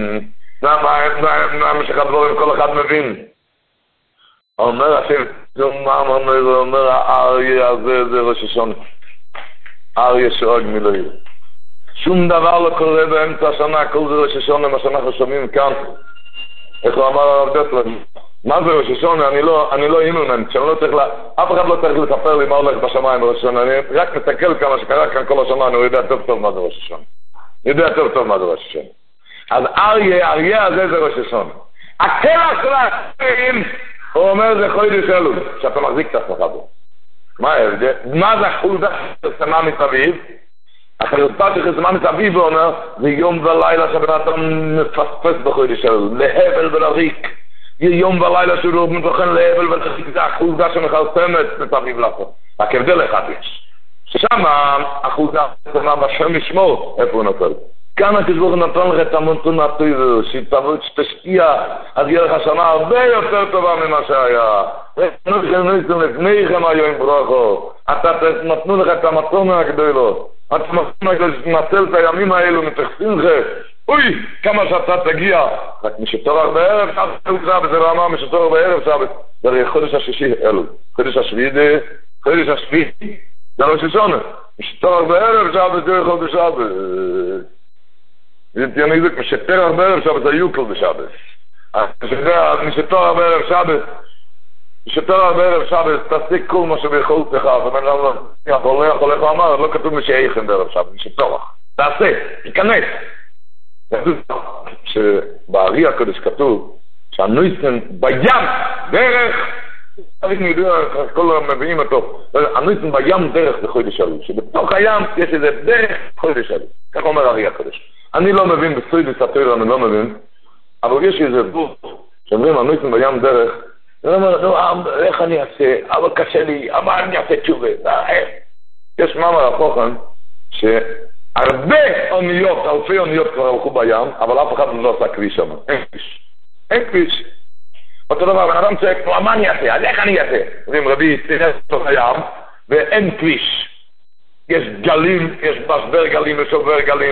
מה משך הדברים כל אחד מבין? אומר השבט, אומר האריה הזה, זה ראש השונה. אריה שואג מילואים. שום דבר לא קורה באמצע השנה, כל זה ראש השונה, מה שאנחנו שומעים כאן. איך הוא אמר הרב דסלר? מה זה ראש השונה? אני לא, אני לא אימונן, שאני לא צריך לה... אף אחד לא צריך לספר לי מה הולך בשמיים בראש השונה. אני רק מסתכל כמה שקרה כאן כל השנה, אני יודע טוב טוב מה זה ראש השונה. אני יודע טוב טוב מה זה ראש השונה. אז אריה, אריה הזה זה ראש השונה. הקלח של האחרים, הוא אומר זה חודש אלול, שאתה מחזיק את עצמך בו. מה ההבדל? מה זה חודש שמה מסביב? החרפת שחסמה מסביב הוא אומר, זה יום ולילה שבן אדם מפספס בחודש אלול, להבל ולריק. זה יום ולילה שהוא לא מתוכן להבל ולריק, זה החודש שמחרפמת מסביב לעשות. רק הבדל אחד יש. ששם החודש שמה בשם לשמור, איפה הוא נופל? כאן הכסבור נתון לך את המונטון הטויבר, שתבוא שתשקיע, אז יהיה לך שנה הרבה יותר טובה ממה שהיה. נתנו לפניכם היום ברוכו, אתה נתנו לך את המתון הגדולו, אתה נצל את הימים האלו, מתייחסים לך, אוי, כמה שאתה תגיע, רק משתורח בערב שבת, זה לא אמר משתורח בערב שבת, זה חודש השישי אלו, חודש השביעי, חודש השביעי, זה לא ששונה, משתורח בערב שבת, זה חודש שבת. זה אני זוכר משתורח בערב שבת, זה יוקל בשבת. משתורח בערב שבת, משתורח בערב שבת, תעשה כל מה שביכולתך, ובן לא הולך, הולך ואמר, לא כתוב משייכם בערב שבת, משתורח. תעשה, תיכנס. שבארי הקודש כתוב שהנויסן בים דרך, אנחנו יודעים, כל מביאים אותו, הנויסן בים דרך זה חודש אלול, שבתוך הים יש איזה דרך חודש אלול, כך אומר הארי הקודש. אני לא מבין בסוידס התורה, אני לא מבין, אבל יש איזה בור שאומרים הנויסן בים דרך, אני אומר, נו, איך אני אעשה, אבל קשה לי, אבל אני אעשה תשובה. יש מאמר החוכם ש הרבה אוניות, אלפי אוניות כבר הלכו בים, אבל אף אחד לא עשה כביש שם. אין כביש. אין כביש. אותו דבר, בן אדם צועק, מה אני אעשה? אז איך אני אעשה? אומרים, רבי, תראה לתוך הים, ואין כביש. יש גלים, יש משבר גלים, יש עובר גלים,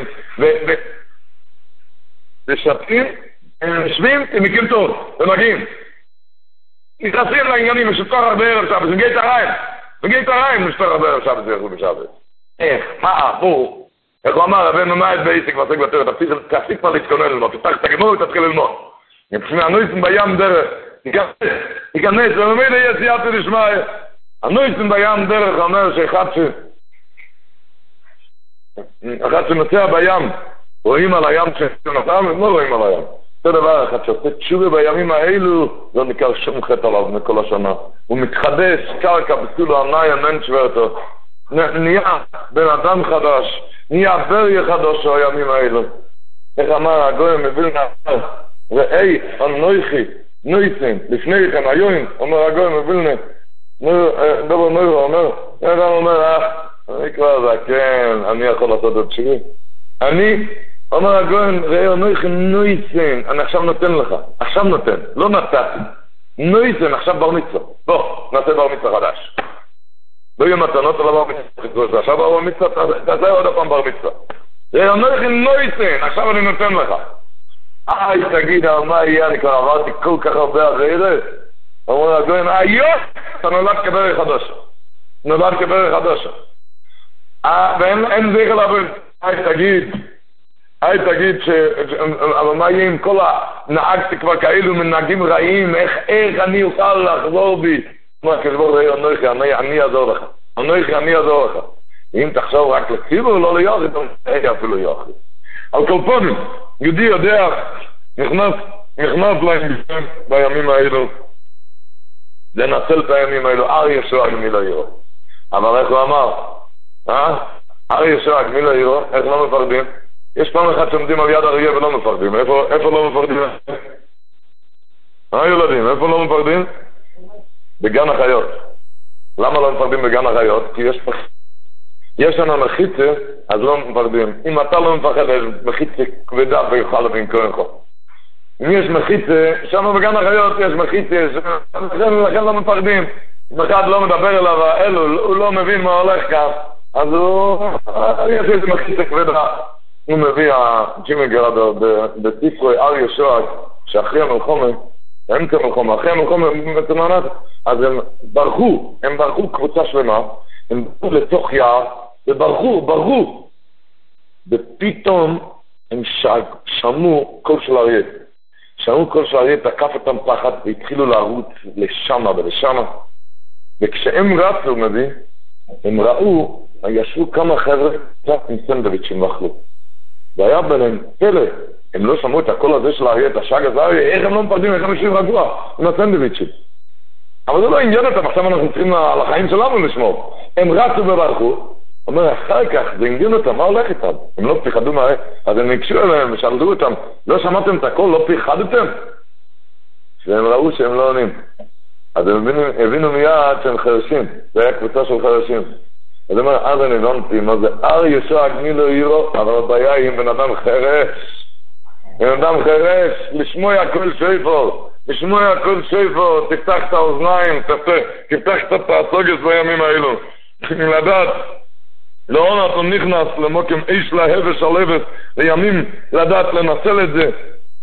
ושתים, הם יושבים, הם מגיעים טוב, ומגיעים. נכנסים לעניינים, משתור הרבה ערב שבת, מגיע את הריים. מגיע את הריים, משתור הרבה ערב שבת, זה יחול בשבת. איך? מה? בואו. איך הוא אמר, רבנו מה את בעסק ועסק בתורה, תפסיק כבר להתכונן ללמוד, תפתח את הגמור ותתחיל ללמוד. נפשמי, הנויסים בים דרך, תיכנס, וממילא יהיה סייעתי לשמע, הנויסים בים דרך אומר שאחד ש... אחד שנוסע בים, רואים על הים שנוסע, לא רואים על הים. זה דבר אחד שעושה תשובה בימים האלו, לא נקר שום חטא עליו מכל השנה. הוא מתחדש, קרקע בסולו ענאי, אמן שברתו. נהיה בן אדם חדש, נהיה בריה חדש הימים האלו. איך אמר הגויים מווילנה, ראי, אנויכי, נויסן, לפני כן, היום, אומר הגויים מווילנה, דובר נוירו, אומר, איך הוא אומר, אני כבר זקן, אני יכול לעשות את שלי. אני, אומר הגויים, ראי, אנויכי, נויסן, אני עכשיו נותן לך, עכשיו נותן, לא נתתי. נויסן, עכשיו בר מצווה. בוא, נעשה בר מצווה חדש. לא יהיו מתנות על הבר מצווה, עכשיו בר מצווה, תעשה עוד הפעם בר מצווה. זה אומר לכם נויסן, עכשיו אני נותן לך. איי, תגיד, מה יהיה, אני כבר עברתי כל כך הרבה אחרי אומר לגויים, איי, אתה נולד כברך חדושה. נולד כברך חדושה. ואין זכר להבין, איי, תגיד, איי, תגיד, אבל מה יהיה עם כל הנהגתי כבר כאלו מנהגים רעים, איך אני אוכל לחזור בי? מה כסבור ראי, אנויכי, אני אעזור לך. אנויכי, אני אעזור לך. אם תחשוב רק לציבור, לא ליוחד, אין אפילו יוחד. על כל פונים, יהודי יודע, נכנס, נכנס להם בימים האלו, לנצל את הימים האלו, אר ישוע גמי לא ירו. אבל איך הוא אמר? אה? אר ישוע גמי לא ירו, איך לא מפרדים? יש פעם אחד שעומדים על יד אריה ולא מפרדים. איפה, איפה לא מפרדים? אה ילדים, איפה לא מפרדים? בגן החיות. למה לא מפרדים בגן החיות? כי יש יש לנו מחיצה, אז לא מפרדים. אם אתה לא מפחד, יש מחיצה כבדה ויוכל במקומך. אם יש מחיצה, שם בגן החיות יש מחיצה, לכן לא מפרדים. אם אחד לא מדבר אליו, האלו, הוא לא מבין מה הולך כאן, אז הוא... יש איזה מחיצה כבדה. הוא מביא הג'ימי גרדו בספרי אר ישוע, שאחרי המלחומה, באמצע המלחומה, אחרי המלחומה, אז הם ברחו, הם ברחו קבוצה שלמה, הם ברחו לתוך יער, וברחו, ברחו. ופתאום הם שמעו קול של אריה. שמעו קול של אריה, תקף אותם פחד, והתחילו לרוץ לשמה ולשמה. וכשהם רצו, מבין, הם ראו, ישבו כמה חבר'ה קצת עם סנדוויצ'ים ואכלו. והיה ביניהם פלא, הם לא שמעו את הקול הזה של האריה, את השג הזה, איך הם לא מפרדים, איך הם יושבים רגוע עם הסנדוויצ'ים. אבל זה לא עניין אותם, עכשיו אנחנו צריכים על החיים שלנו לשמור. הם רצו וברחו, אומר, אחר כך זה עניין אותם, מה הולך איתם? הם לא פיחדו מה... אז הם נקשו אליהם ושאלו אותם, לא שמעתם את הכל, לא פיחדתם? והם ראו שהם לא עונים. אז הם הבינו, הבינו מיד שהם חרשים, זה היה קבוצה של חרשים. אז אומר, אז אני הבנתי, מה זה? אר ישוע גמילו עירו, אבל הבעיה היא עם בן אדם חרש. בן אדם חרש, לשמוע הכל שויפור, לשמוע הכל שויפור, תפתח את האוזניים, תפתח את הפעסוגת בימים האלו. לדעת, לא אנחנו נכנס למוקם איש להבש על אבס, לימים לדעת לנצל את זה.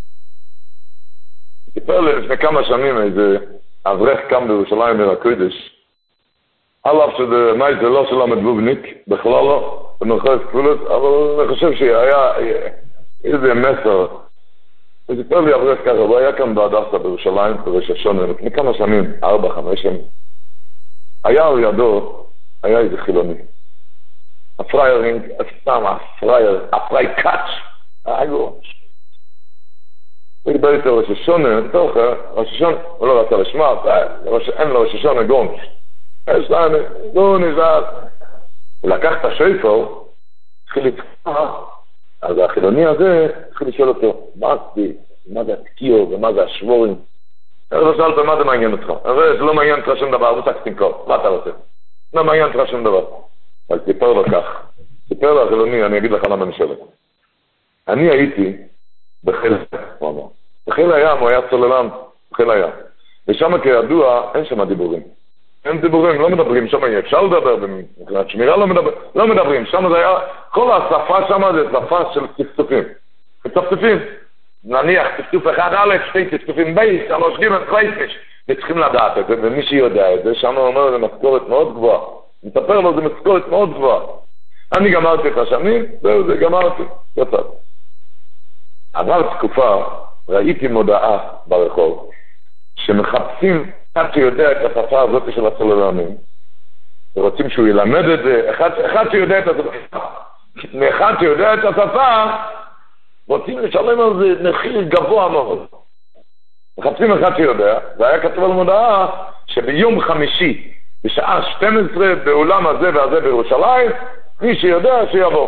סיפר לי לפני כמה שנים איזה אברך קם בירושלים מן הקודש, על אף שזה מייס זה לא של המדבובניק, בכלל לא, בנוחס כפולות, אבל אני חושב שהיה איזה מסר. וסיפר לי אברך ככה, הוא היה כאן בהדסה בירושלים, בראש השונה, לפני כמה שנים, ארבע, חמש שנים. היה על ידו, היה איזה חילוני. הפריירינג, סתם, הפרייר, הפריי קאץ', האגו. הוא דיבר איתו ראש השונה, תוך, ראש השונה, הוא לא רצה לשמע, אין לו ראש השונה גונש. יש להם, לא נזעת. הוא לקח את השופר, התחיל לתקוע, אז החילוני הזה התחיל לשאול אותו, מה זה, מה זה התקיעו ומה זה השבורים? אז הוא שאלת, מה זה מעניין אותך? זה לא מעניין אותך שום דבר, הוא תקסים כל, מה אתה רוצה? לא מעניין אותך שום דבר. אז סיפר לו כך, סיפר לו החילוני, אני אגיד לך למה אני שואל. אני הייתי בחיל, הוא אמר, בחיל הים, הוא היה צוללן, בחיל הים. ושם כידוע, אין שם דיבורים. אין דיבורים, לא מדברים, שם יהיה אפשר לדבר, במקרת שמירה לא, מדבר, לא מדברים, שם זה היה, כל השפה שם זה שפה של טפטופים. טפטופים, נניח טפטוף אחד א', שתי טפטופים ב', שלוש ג' חייפש, וצריכים לדעת את זה, ומי שיודע את זה, שם הוא אומר, זה משכורת מאוד גבוהה. מספר לו, זה משכורת מאוד גבוהה. אני גמרתי את השנים, זהו, זה גמרתי, יצאתי. אבל תקופה, ראיתי מודעה ברחוב, שמחפשים אחד שיודע את השפה הזאת של הצוללנים, ורוצים שהוא ילמד את זה, אחד, אחד שיודע את השפה, מאחד שיודע את השפה, רוצים לשלם על זה מחיר גבוה מאוד. מחפשים אחד שיודע, זה היה כתוב על מודעה, שביום חמישי, בשעה שתים עשרה, באולם הזה והזה בירושלים, מי שיודע שיבוא.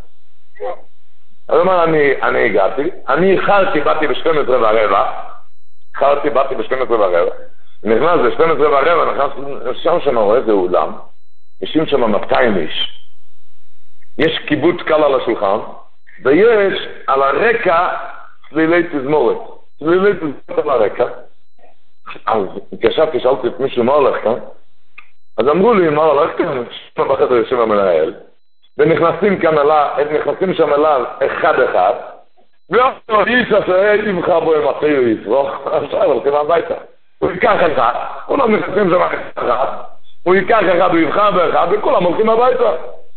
אז אומר, אני, אני הגעתי, אני איחרתי, באתי ב-שתים עשרה ורבע, איחרתי, באתי ב-שתים עשרה ורבע, נכנס ב-שתים עשרה ורבע, נכנס שם שם רואה איזה אולם, יושבים שם מאתיים איש, יש קיבוץ קל על השולחן, ויש על הרקע צלילי תזמורת, צלילי תזמורת על הרקע, אז התיישבתי, שאלתי את מישהו מה הולך כאן, אז אמרו לי, מה הולך כאן? שם בחדר יושב המנהל, ונכנסים כאן אליו, נכנסים שם אליו אחד אחד, ואותו איש עשה, יבחר בו עם אחרי הוא יצרוך, עכשיו הולכים הביתה. הוא ייקח אחד, כולם נכנסים שם אחד, הוא ייקח אחד, הוא יבחר באחד, וכולם הולכים הביתה.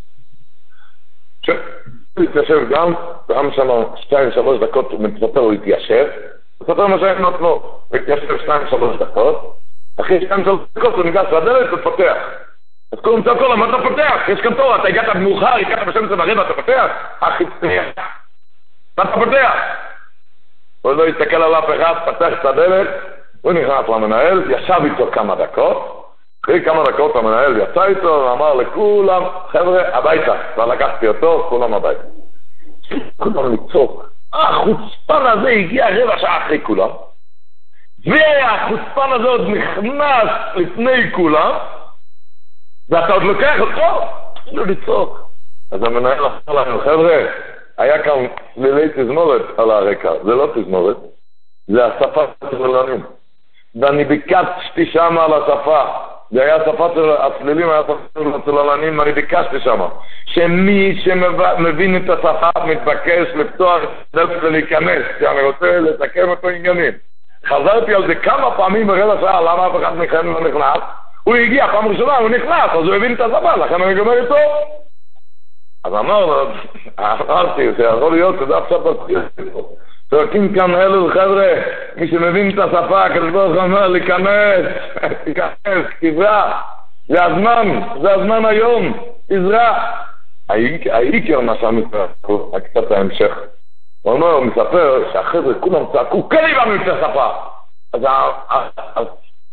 הוא התיישב גם, גם שם שתיים, שלוש דקות, הוא מתספר, הוא התיישב, הוא מספר מה שאני נותנו, הוא התיישב שתיים, שלוש דקות, אחרי שתיים, שלוש דקות, הוא ניגש לדלת, הוא פותח. אז כולם צעקו לו, מה אתה פותח? יש כאן תור, אתה הגעת במאוחר, הגעת בשם עשרה ורבע, אתה פותח? אחי, מה אתה פותח? הוא לא הסתכל על אף אחד, פתח את הדלת, הוא נכנס למנהל, ישב איתו כמה דקות, אחרי כמה דקות המנהל יצא איתו, ואמר לכולם, חבר'ה, הביתה, ולקחתי אותו, כולם הביתה. כולם לצעוק, החוצפן הזה הגיע רבע שעה אחרי כולם, והחוצפן הזה עוד נכנס לפני כולם, ואתה עוד לוקח אותו, לא לצעוק. אז המנהל אמר לנו, חבר'ה, היה כאן צלילי תזמורת על הרקע, זה לא תזמורת, זה השפה של הצוללנים. ואני ביקשתי שם על השפה, זה היה השפה של הצלילים, היה השפה של הצוללנים, ואני ביקשתי שם, שמי שמבין את השפה מתבקש לפתוח דלת ולהיכנס, כי אני רוצה לתקן אותו עניינים. חזרתי על זה כמה פעמים ברבע שעה, למה אף אחד מכם לא נכנס? הוא הגיע פעם ראשונה, הוא נכנס, אז הוא הבין את השפה, לכן אני גומר איתו. אז אמר לו, אמרתי, זה יכול להיות, זה עכשיו תזכיר. צועקים כאן אלו, חבר'ה, מי שמבין את השפה, הקדוש ברוך הוא אומר, להיכנס, להיכנס, עזרה, זה הזמן, זה הזמן היום, עזרה. העיקר מה שם מספר, קצת ההמשך. הוא אומר, הוא מספר שהחבר'ה כולם צעקו, כן הבנו את השפה. אז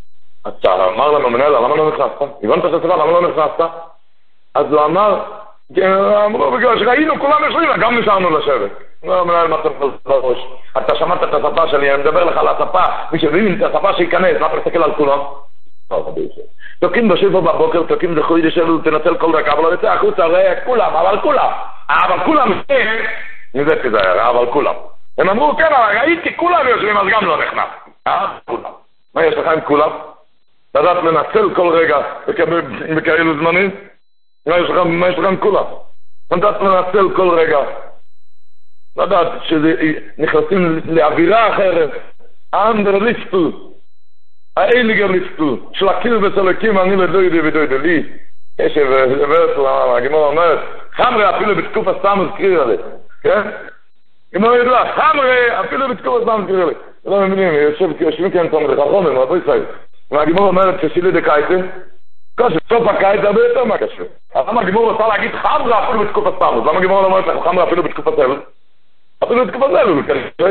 אתה אמר לנו מנהל, למה לא נכנסת? הבנת את הצבא, למה לא נכנסת? אז הוא אמר, אמרו, בגלל שראינו, כולם יושבים, גם נשארנו לשבת. לא, מנהל, מה אתה בראש? אתה שמעת את השפה שלי, אני מדבר לך על השפה, מי שמבין את השפה שייכנס, מה אתה מסתכל על כולם? תוקים בשבוע בבוקר, תוקים דחוי לשבוע, תנצל כל דקה, אבל לא יצא החוצה, ראה, כולם, אבל כולם. אבל כולם, זה כזה, אבל כולם. הם אמרו, כן, אבל ראיתי, כולם יושבים, אז גם לא נכנס. אה? כולם. מה יש לך עם כולם? לדעת לנצל כל רגע בכאלו זמנים? מה יש לך, מה יש לך עם כולם? לדעת לנצל כל רגע. לדעת שנכנסים לאווירה אחרת. האנדר ליפטו. האיליגר ליפטו. שלקים וסלקים, אני לדוידי ודוידי לי. יש הברת למה, הגמור אומרת, חמרי אפילו בתקוף הסתם הזכיר עלי. כן? גמור ידוע, חמרי אפילו בתקוף הסתם הזכיר עלי. לא מבינים, יושבים כאן תומר לחכומים, רבו ישראל. והגמור אומרת ששילי דקייטה, קשה, סוף הקייטה הרבה יותר מה קשה. אז למה הגמור רוצה להגיד חמרה אפילו בתקוף הסתם? למה הגמור לא אומרת לך חמרה אפילו בתקוף הסבל? אפילו בתקוף הסבל, כן?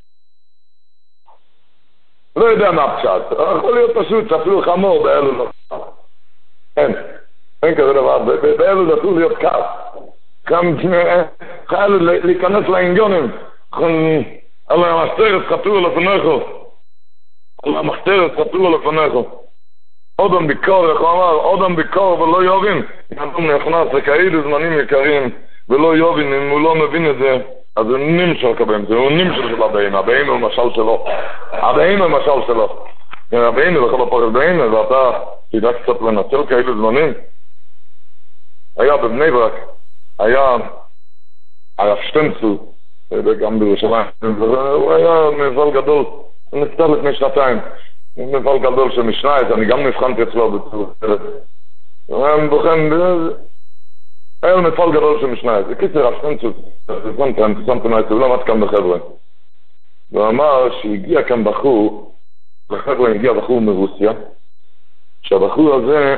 לא יודע מה פשט. יכול להיות פשוט שאפילו חמור באלו לא. אין. אין כזה דבר. באלו זה אסור להיות כעס. גם חייל להיכנס לעניונים. על המחתרת חתרו לפניכו. על המחתרת חתרו לפניכו. אודם ביקור, איך הוא אמר, אודם ביקור ולא יובין. אדם נכנס לכאילו זמנים יקרים ולא יובין, אם הוא לא מבין את זה, אז הוא נמשל כבאים, זה הוא נמשל של הבאים, הבאים הוא משל שלו. הבאים הוא משל שלו. הבאים הוא לכל הפרק באים, ואתה תדע קצת לנצל כאילו זמנים. היה בבני ברק, היה הרב שטנצל, גם בירושלים, הוא היה מפעל גדול, הוא נפטר לפני שנתיים, מפעל גדול של משנייס, אני גם נבחנתי אצלו בצורת. הוא היה מבוחן, היה מפעל גדול של משנייס, זה קיצר הרב שטנצל, אני שמתי מהצל, לא עמד כאן בחבר'ה. והוא אמר שהגיע כאן בחור, בחבר'ה הגיע בחור מרוסיה, שהבחור הזה,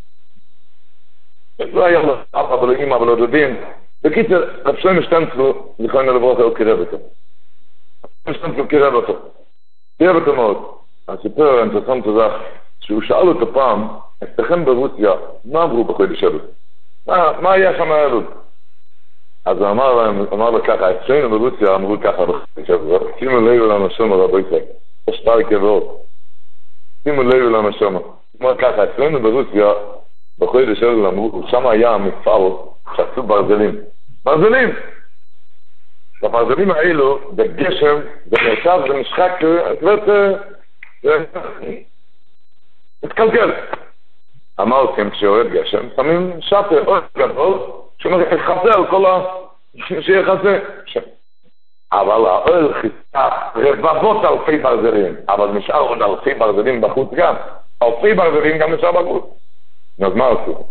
לא היה לו אבא ולא אמא ולא דודים. בקיצר, רב שלמה שטנצל, זכרנו לברכה, הוא קירב אותו. רב שטנצל קירב אותו. קירב אותו מאוד. הסיפור האינטרסנט הזה, שהוא שאל אותו פעם, אצלכם ברוסיה, מה אמרו בחודש אלול? מה היה שם האלול? אז הוא אמר להם, אמר לו ככה, אצלנו ברוסיה אמרו ככה בחודש אלול, שימו לב לאנשים הרבי ישראל, יש פרקי ועוד. שימו לב לאנשים. הוא אמר ככה, אצלנו ברוסיה, בחודש אלול אמרו, שם היה המפעל שעשו ברזלים. ברזלים! בברזלים האלו, בגשם, זה נעשב, זה נשחק, זה מתקלקל. אמרתם, כשיורד גשם, שמים שטר, עוד גדול, שיחסה על כל ה... שיחסה. אבל האוהל חיסה רבבות אלפי ברזלים, אבל נשאר עוד אלפי ברזלים בחוץ גם. אלפי ברזלים גם נשאר בחוץ. אז מה עשו?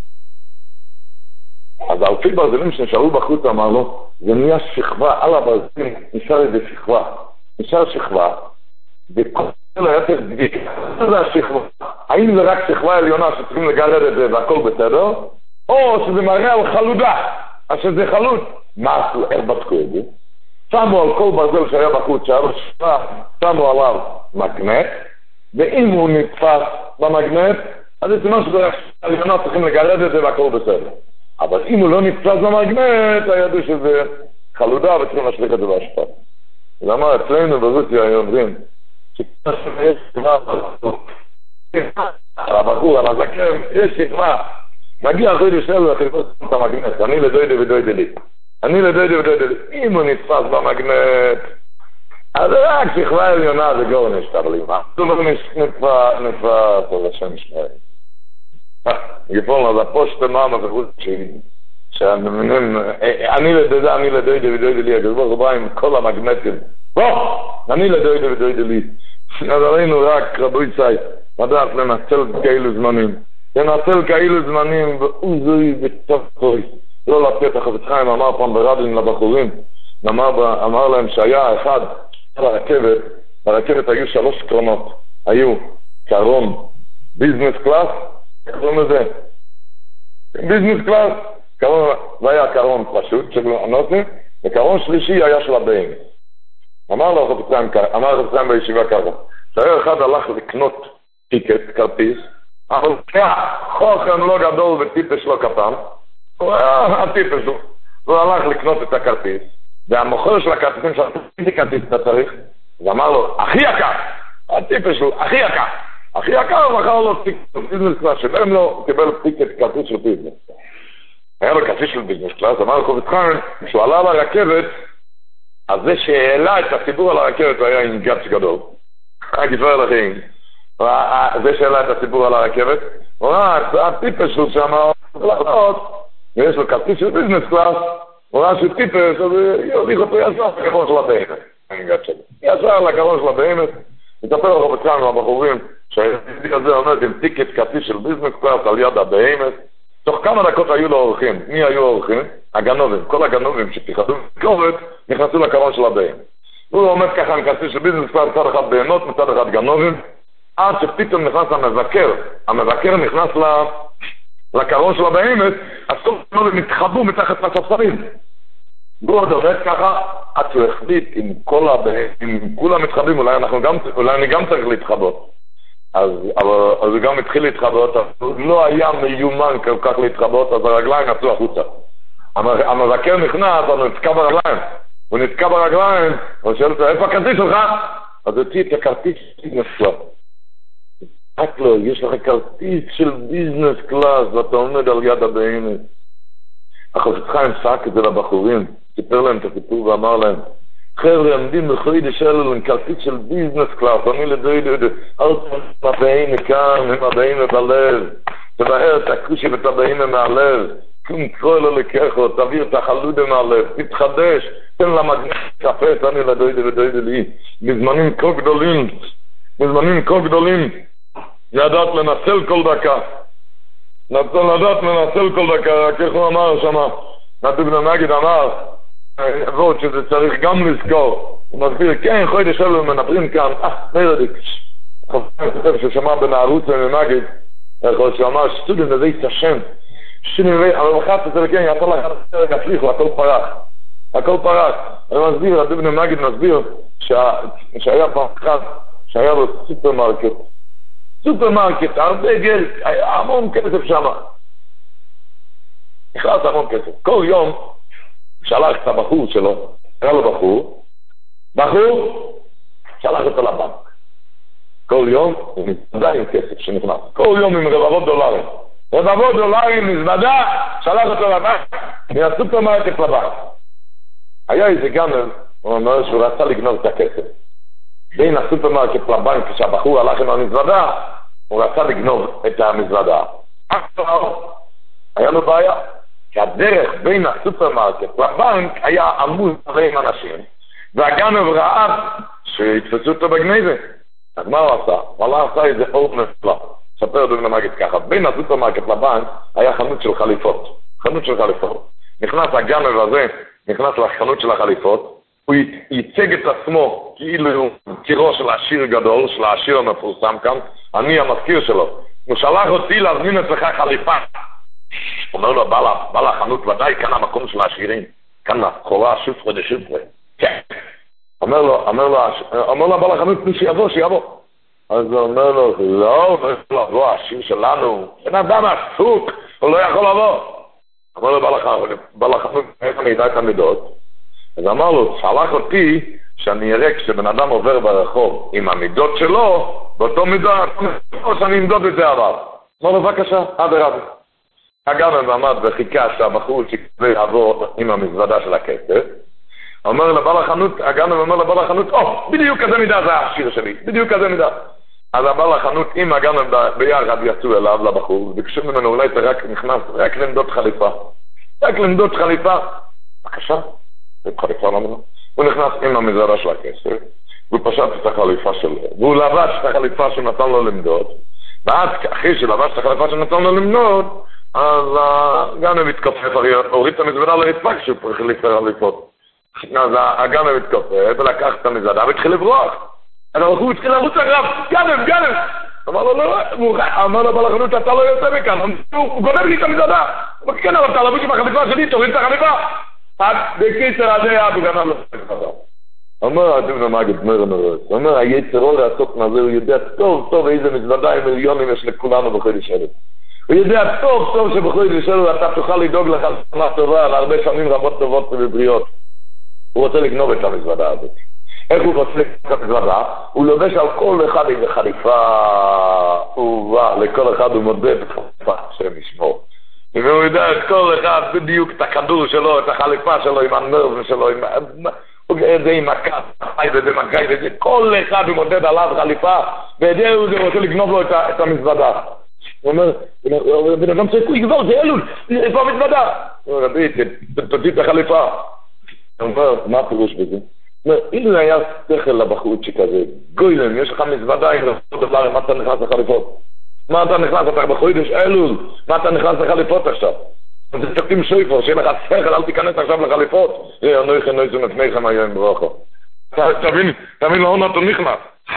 אז אלפי ברזלים שנשארו בחוץ אמר לו, זה נהיה שכבה, על הברזלים נשאר איזה שכבה. נשאר שכבה, וכל היתר דביק. זה השכבה. האם זה רק שכבה עליונה שצריכים לגרד את זה והכל בסדר? או שזה מראה על חלודה, אז שזה חלוד. מה עשו? איך בדקו את זה? שמו על כל ברזל שהיה בחוץ, שהיה בשכבה, שמו עליו מגנט, ואם הוא נתפס במגנט, אז זה סימן שזה עליונה צריכים לגרד את זה והכל בסדר. אבל אם הוא לא נתפס במגנט, הידעו שזה חלודה וצריכים להשליך את זה בהשפעה. למה אצלנו ברוסיה היו אומרים, שכמה שיש שכבה, הבחור, על הזקם, יש שכבה, מגיע אחרי לשאלו, אחרי לתפוס את המגנט, אני לדוידי ודוידי לי. אני לדוידי ודוידי לי. אם הוא נתפס במגנט, אז רק שכבה עליונה זה גאו נשתבלים. זה לא נתפס על השם שמיים. גפול, אז הפושט המאמה וחוץ שלי, שאני מבינים, אני לדוידי, אני לדוידי ודוידי לי, הגזבור רבה עם כל המגנטים. בוא! אני לדוידי ודוידי לי. אז ראינו רק רבוי צי, מדעת לנצל כאלו זמנים. לנצל כאלו זמנים, ואוזוי וצפוי. לא לתת, החפץ חיים אמר פעם ברדלין לבחורים, אמר, אמר להם שהיה אחד ברכבת, ברכבת היו שלוש קרונות. היו קרון ביזנס קלאס, קרון לזה. ביזנס קלאס, קרון, זה היה קרון פשוט של הנוסעים, וקרון שלישי היה של הבאים. אמר לו החפץ חיים, אמר החפץ חיים בישיבה ככה, שהיה אחד הלך לקנות טיקט, כרטיס, אבל היה חוכם לא גדול וטיפש לא קטן, הוא היה הטיפש, הוא הלך לקנות את הכרטיס, והמוכר של הכרטיסים שאתה איזה כרטיס אתה צריך, ואמר לו, הכי יקר, הטיפש הוא, הכי יקר, הכי יקר, הוא מכר לו טיקט ביזנס קלאס, שלהם לו, הוא קיבל טיקט כרטיס של ביזנס. היה לו כרטיס של ביזנס קלאס, אמר לו חפץ חיים, כשהוא עלה לרכבת, אז זה שהעלה את הציבור על הרכבת, הוא היה עם גץ גדול. הגפר לכם. זה שהעלה את הציבור על הרכבת, הוא ראה, הטיפש שלו שם, ויש לו כרטיס של ביזנס קלאס, הוא ראה שהוא טיפש, אז יוביך אותו ישר לקרון של הבהמת. ישר לקרון של הבהמת, יטפל לו חפץ חיים לבחורים, שהידיק הזה עומד עם טיקט כרטיס של ביזנס קלאס על יד הבהמת, תוך כמה דקות היו לו אורחים. מי היו אורחים? הגנובים. כל הגנובים שפיחדו בקורת נכנסו לקרון של הבאים. הוא עומד ככה עם כרטיס של ביזנס קלאס, מצד אחד בהמות, מצד אחד גנובים, עד שפתאום נכנס המבקר. המבקר נכנס לקרון של הבאים, אז כל הגנובים התחבאו מתחת לספסלים. הוא עוד עומד ככה, עד שהוא החליט עם כל הבאים, עם כולם מתחבאים, אולי, גם, אולי אני גם צריך להתחבות. אז, אבל, אז הוא גם התחיל להתחבות, הוא לא היה מיומן כל כך להתחבות, אז הרגליים נצאו החוצה. המבקר נכנס, הוא נתקע ברגליים, הוא נתקע ברגליים, הוא שואל אותו, איפה הכרטיס שלך? אז הוא הוציא את הכרטיס של ביזנס קלאס. רק לו, יש לך כרטיס של ביזנס קלאס, ואתה עומד על יד הבהמת. החפץ חיים צעק את זה לבחורים, סיפר להם את הסיפור ואמר להם, חבר'ה, עמדים בחוידי שלו עם כרטיס של ביזנס קלאס, אני לדוי דוי, אל תבאים מכאן, הם הבאים בלב, תבהר את הקושי ותבאים מהלב, קום קרוא לו לקחו, תבהיר את החלודה מהלב, תתחדש, תן למגנט קפה, אני לדוי דוי דוי דוי, בזמנים כה גדולים, בזמנים כה גדולים, ידעת לנצל כל דקה, ידעת לנצל כל דקה, כך הוא אמר שמה, נתוגנה נגיד אמר, ועוד שזה צריך גם לזכור. הוא מסביר, כן, חוידי שלו מנפרים כאן, אה, נרדיק. חושב ששמע בנערוץ ומנגיד, שהוא אמר, שטודים לזה יתשם. שטודים לזה, אבל מחץ את זה, כן, יעשה לך יצליחו, הכל פרח. הכל פרח. אני מסביר, הדובן נגיד מסביר, שהיה פעם אחד, שהיה לו סופרמרקט. סופרמרקט, הרבה גל, המון כסף שם. נכנס המון כסף. כל יום, שלח את הבחור שלו, היה לו בחור, בחור, שלח אותו לבנק. כל יום הוא מזוודה עם כסף שנכנס. כל יום עם רבבות דולרים. רבבות דולרים מזוודה, שלח אותו לבנק, מהסופרמרקט לבנק. היה איזה גנב, הוא אומר שהוא רצה לגנוב את הכסף. בין הסופרמרקט לבנק, כשהבחור הלך עם המזוודה, הוא רצה לגנוב את המזוודה. היה לו בעיה. כי הדרך בין הסופרמרקט לבנק היה עמוד עם אנשים, והגנב רעב שהתפסו אותו בגניבה. אז מה הוא עשה? הוא עשה איזה אור נפלא. ספר דוגמא מגיד ככה, בין הסופרמרקט לבנק היה חנות של חליפות. חנות של חליפות. נכנס הגנב הזה, נכנס לחנות של החליפות, הוא ייצג את עצמו כאילו קירו של עשיר גדול, של העשיר המפורסם כאן, אני המזכיר שלו. הוא שלח אותי להזמין אצלך חליפה. אומר לו, בעל החנות, ודאי כאן המקום של העשירים, כאן החורה שופרה דשופרה. כן. אומר לו, אומר לו, אומר לו, בעל החנות, שיבוא, שיבוא. אז הוא אומר לו, לא, הוא לא יכול לבוא, העשיר שלנו, אין אדם עסוק, הוא לא יכול לבוא. אומר לו, בעל החנות, איך אני אדע את המידות? אז אמר לו, שלח אותי, שאני אראה כשבן אדם עובר ברחוב עם המידות שלו, באותו מידה, או שאני אמדוד את זה עבר. אמר לו, בבקשה, עד רבי. הגנב עמד וחיכה שהבחור שכזה יעבור עם המזוודה של הכסף. אומר לבעל החנות, הגנב אומר לבעל החנות, או, בדיוק כזה מידה זה השיר שלי, בדיוק כזה מידה. אז הבעל החנות עם הגנב ביחד יצאו אליו לבחור, וביקשו ממנו אולי זה רק נכנס, רק למדות חליפה. רק למדות חליפה. בבקשה, זה חליפה לא. הוא נכנס עם המזוודה של הכסף, והוא פשט את החליפה שלו, והוא לבש את החליפה שנתן לו למדוד, ואז אחרי שלבש את החליפה שנתן לו למדוד, אז הגנב התכופף, הוריד את המזוודה לרצפה כשהוא התחיל לחליפות. אז הגנב התכופף ולקח את המזוודה והתחיל לברוח. אז הוא התחיל לרוץ אחריו, גנב, גנב! אמר לו, לא, אמר לו, בעל החנות, אתה לא יוצא מכאן, הוא גונב לי את המזוודה. הוא כן, אבל אתה לבוש עם החליפה שלי, תוריד את החליפה. עד בקיצר הזה, אבו גנב לא חליפה. אומר, אתם נמגת מר נרוס, אומר, היצרו לעסוק נזה, הוא יודע טוב טוב איזה מזוודה עם מיליונים יש לכולנו בחודש אלו. הוא יודע טוב טוב שבחודש אלו אתה תוכל לדאוג לך על שנה טובה, על הרבה שנים רבות טובות ובריאות. הוא רוצה לגנוב את המזוודה הזאת. איך הוא רוצה לגנוב את המזוודה? הוא לובש על כל אחד איזה חליפה, הוא בא, לכל אחד הוא מודד חליפה שהם ישמור. והוא יודע את כל אחד בדיוק את הכדור שלו, את החליפה שלו, עם הנרב שלו, עם... זה עם מכת, וזה מכת, וזה כל אחד הוא מודד עליו חליפה, וידע הוא רוצה לגנוב לו את המזוודה. הוא אומר, בן אדם צריך הוא יגזור, זה אלול, איפה המזוודה? הוא אומר, רבי, תוציא את החליפה. הוא אומר, מה הפירוש בזה? הוא אומר, אילו היה שכל לבחרות שכזה, גוילם, יש לך מזוודה עם רפות דולר, מה אתה נכנס לחליפות? מה אתה נכנס, אתה בחודש אלול, מה אתה נכנס לחליפות עכשיו? זה תקדים שויפור, שיהיה לך שכל, אל תיכנס עכשיו לחליפות. זה הנוי חנוי זה מפניכם היום ברוכו. תבין, תבין להון אותו נכנס.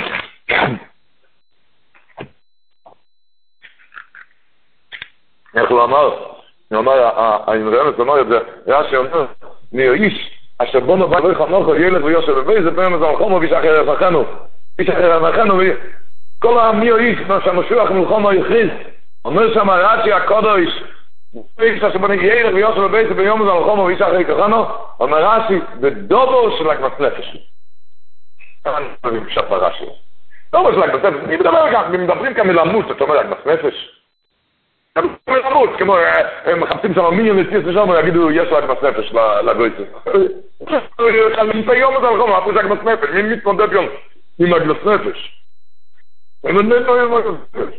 איך הוא אמר? הוא אמר, האמרמס אמר את זה, רש"י אומר, מי איש, אשר בוא נובע לא יחנוכו, ילך ויושב בבי, זה פעמים זה מלחומו, ויש אחר יפחנו. ויש אחר יפחנו, כל המי איש, שהמשוח מלחומו יכריז. אומר שם רש"י הקודש, איש אשר בוא נגיע ילך ויושב בבי, זה ביום זה מלחומו, ויש אחר יפחנו. אומר רש"י, בדובו של הגמס נפש. אני מבין פשט ברש"י. דובו של הגמס נפש, מי מדבר כך, מי מדברים כאן מלמות, אתה אומר הגמס נפש. הם מלמות, כמו, הם מחפשים שם מיניון לציוס לשם, ויגידו, יש לו הגמס נפש לגויצה. ביום הזה הלכום, אפו שהגמס נפש, מי מתמודד גם עם הגמס נפש? הם עומד לו עם הגמס נפש.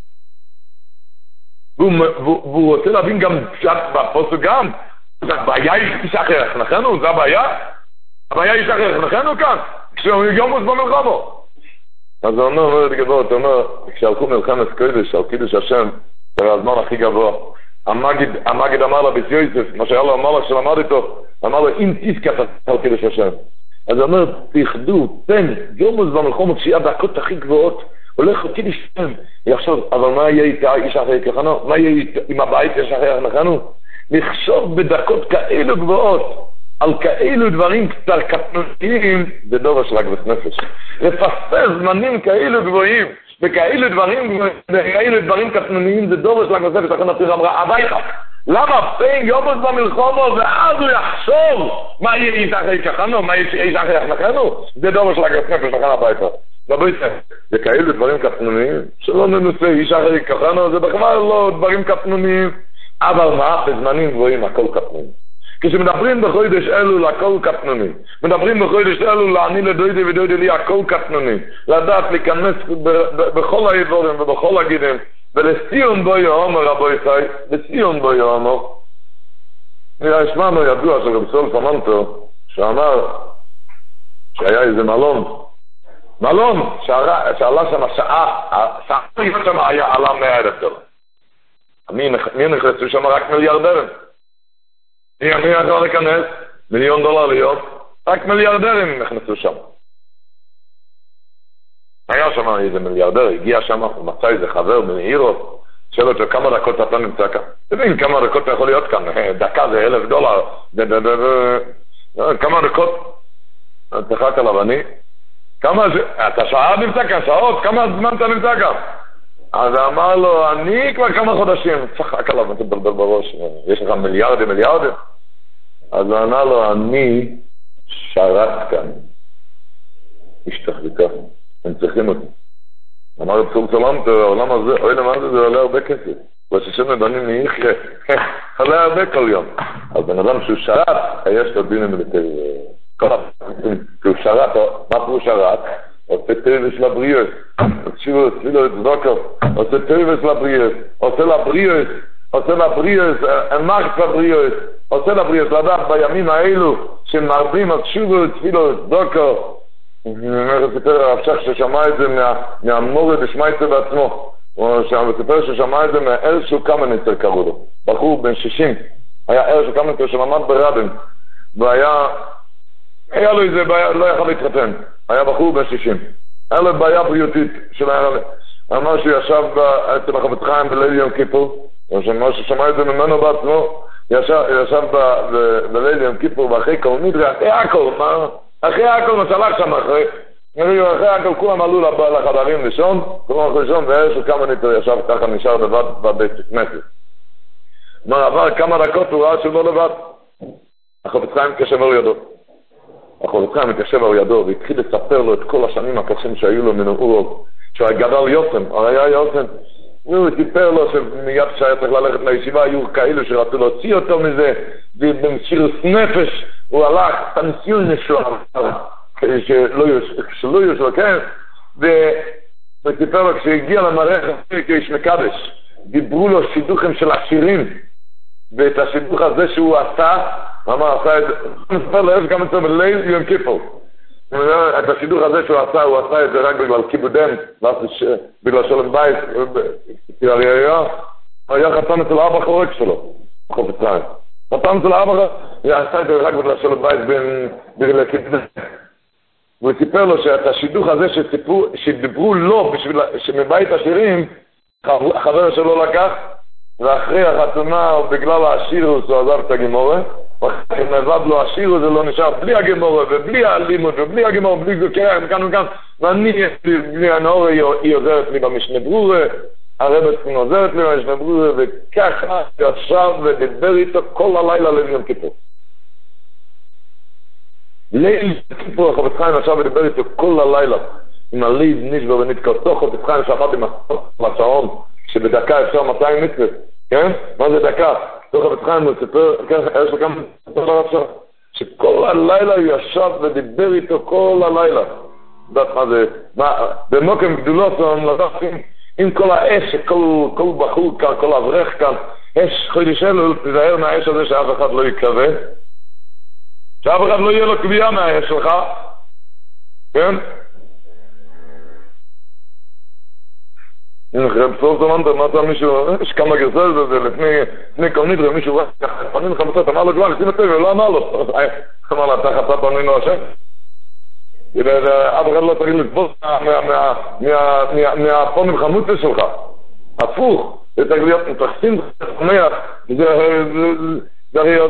והוא רוצה להבין גם פשט בפוסק גם, הבעיה היא שחר יחנכנו, זה הבעיה? הבעיה היא שחר יחנכנו כאן, כשהוא יומוס במלחמו. אז הוא אומר, אומר את הגבור, אתה אומר, כשהלכו מלחמת קודש, על קידוש השם, זה הזמן הכי גבוה. המגיד, המגיד אמר לה ביס יוסף, מה שהיה לו אמר לה שלמד איתו, אמר לו, אם תזכה אתה על קידוש השם. אז הוא אומר, תיחדו, תן, יומוס במלחמו, כשיהיה דקות הכי גבוהות, הולך קידוש השם. יחשוב, אבל מה יהיה איתה, איש אחרי כחנו? מה יהיה עם הבית, איש אחרי כחנו? לחשוב בדקות כאלו גבוהות, על כאלו דברים קצר קטנוניים, זה דובר של הגמס נפש. לפספס זמנים כאלו גבוהים, וכאלו דברים, וכאלו דברים קטנוניים, זה דובר של הגמס נפש. לכן הפיר אמרה, הביתה, למה בין יומוס במלחומו, ואז הוא יחשוב, מה יהיה איש אחרי כחנו, מה יהיה איש אחרי כחנו? זה דובר של הגמס נפש, לכן הביתה. זה כאלו דברים קטנוניים, שלא ננוסה, איש אחרי כחנו, זה בכלל לא דברים קטנוניים, אבל מה? בזמנים גבוהים הכל קטנוני. כשמדברים בחודש אלול הכל קטנוני, מדברים בחודש אלול לעני לדוידי ודוידי לי הכל קטנוני, לדעת להיכנס בכל האיבורים ובכל הגידים, ולסיום בו יאמר רבוי חי, לסיום בו יאמר. ישמענו ידוע של רב סול פמנטו, שאמר שהיה איזה מלון, מלון שעלה שם שעה, שעה שם היה עלה מאה אלף דולר. מי נכנסו שם רק מיליארדרים? מי יכול להיכנס? מיליון דולר להיות? רק מיליארדרים נכנסו שם. היה שם איזה מיליארדר, הגיע שם, הוא מצא איזה חבר מאירו, שאל אותו כמה דקות אתה נמצא כאן. אתה מבין כמה דקות אתה יכול להיות כאן? דקה זה אלף דולר. כמה דקות? תחק עליו אני. כמה זה? אתה שעה נמצא כאן, שעות? כמה זמן אתה נמצא כאן? אז אמר לו, אני כבר כמה חודשים, צחק עליו, אתה בלבל בראש, יש לך מיליארדים, מיליארדים. אז הוא אמר לו, אני שרת כאן. אשתך וכך, הם צריכים אותי. אמר לו, צור סלמת, העולם הזה, אוי למה זה, זה עולה הרבה כסף. וששם מדענים מיחיה, עולה הרבה כל יום. אז בן אדם שהוא שרת, יש לו דינים מיליטרי. שהוא שרת, מה הוא שרת? עושה טריבס לבריאות, עושה תפילו את זדוקו, עושה טריבס לבריאות, עושה לבריאות, עושה לבריאות, אמרת לבריאות, עושה לבריאות, לדעת בימים האלו שמרבים על תשובו תפילו את זדוקו. אני אומר, סיפר הרב ששמע את זה מהמורד השמייצה בעצמו, הוא סיפר ששמע את זה מארשו קמניצר קראו לו, בחור בן שישים, היה ארשו קמניצר שלמד ברדן, והיה, היה לו איזה בעיה, לא יכול להתחתן. היה בחור בן שישים. היה לו בעיה בריאותית של היה לו. אמר שהוא ישב אצל החפץ חיים בליל יום כיפור, אמר ששמע את זה ממנו בעצמו, ישב בליל יום כיפור ואחרי כל מדרה, אחרי הכל, מה? אחרי הכל משלח שם אחרי, אחרי הכל כולם עלו לחדרים לישון, כולם הלכו לישון, וערש כמה נתר ישב ככה נשאר לבד בבית כנסת. אומר, עבר כמה דקות הוא ראה שלא לבד. החפץ חיים מתיישב על ידו. החפץ חיים מתיישב על ידו, והתחיל לספר לו את כל השנים הקשים שהיו לו מנעורו, שהוא גדל יוסם, הרי היה יוסם. הוא סיפר לו שמיד שהיה צריך ללכת לישיבה, היו כאלו שרצו להוציא אותו מזה, ובמסירות נפש הוא הלך, פנסיון נשואר, שלא יושע, כן? וסיפר לו כשהגיע למערכת כאיש מקדש, דיברו לו שידוכים של עשירים, ואת השידוך הזה שהוא עשה, אמר, עשה את זה, הוא מספר לו איך גם את זה בליל יום כיפור. את השידוך הזה שהוא עשה, הוא עשה את זה רק בגלל כיבודם, בגלל שלום בית, כי הרי היה, היה חתן אצל אבא חורק שלו, חופץ חיים. חתן אצל אבא, הוא עשה את זה רק בגלל שלום בית, בגלל כיבודם. והוא סיפר לו שאת השידוך הזה שדיברו לו, שמבית השירים, החבר שלו לקח, ואחרי החתונה, בגלל השירוס, הוא עזב את הגימורה, ואחרי נבד לו השירוס, זה לא נשאר בלי הגימורה, ובלי הלימוד, ובלי הגימורה, בלי גוקר, מכאן וכאן, ואני, בלי הנאור, היא עוזרת לי במשנה ברורה, הרבת עוזרת לי במשנה ברורה, וככה ישב ודיבר איתו כל הלילה ליל כיפור. ליל כיפור, החפץ חיים ישב ודיבר איתו כל הלילה, עם הליב נשבר ונתקרתו, חפץ חיים שעמד עם השעון, שבדקה אפשר מאתיים מצוות, כן? מה זה דקה? תוך חפץ חיים הוא סיפר, יש לו כמה דבר אפשר, שכל הלילה הוא ישב ודיבר איתו כל הלילה. יודעת מה זה? במוקם גדולות, עם כל האש, כל בחור כאן, כל אברך כאן, אש חודש אלול, תזהר מהאש הזה שאף אחד לא יקווה, שאף אחד לא יהיה לו קביעה מהאש שלך, כן? בסוף זמן אמרת מישהו, יש כמה גרסל בזה, לפני כל נדרה, מישהו ראה ככה, פנים לך בצד, אמר לו כבר, שים את זה, ולא אמר לו. אמר לו, אתה חצת פנים לו השם. אף אחד לא צריך לתפוס מהפונים חמוצה שלך. הפוך, זה צריך להיות מתרחסים, שמח, זה הרי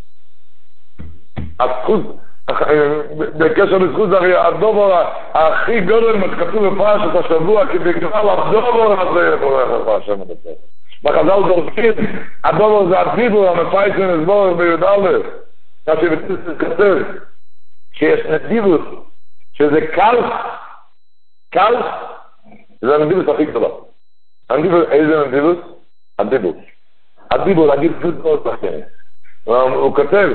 הזכות, בקשר לזכות זה הרי הדובר הכי גדול מתכתוב בפרשת השבוע, כי בגלל הדובר הזה בורח לך השם הדבר. בחז"ל דורשים, הדובר זה הדיבור המפייסן לסבור בי"א, מה שבצריך כתב, שיש נדיבות, שזה קל, קל, זה הנדיבות הכי גדולה. הנדיבות, איזה נדיבות? הדיבור. הדיבור, להגיד גדול לכם. הוא כתב,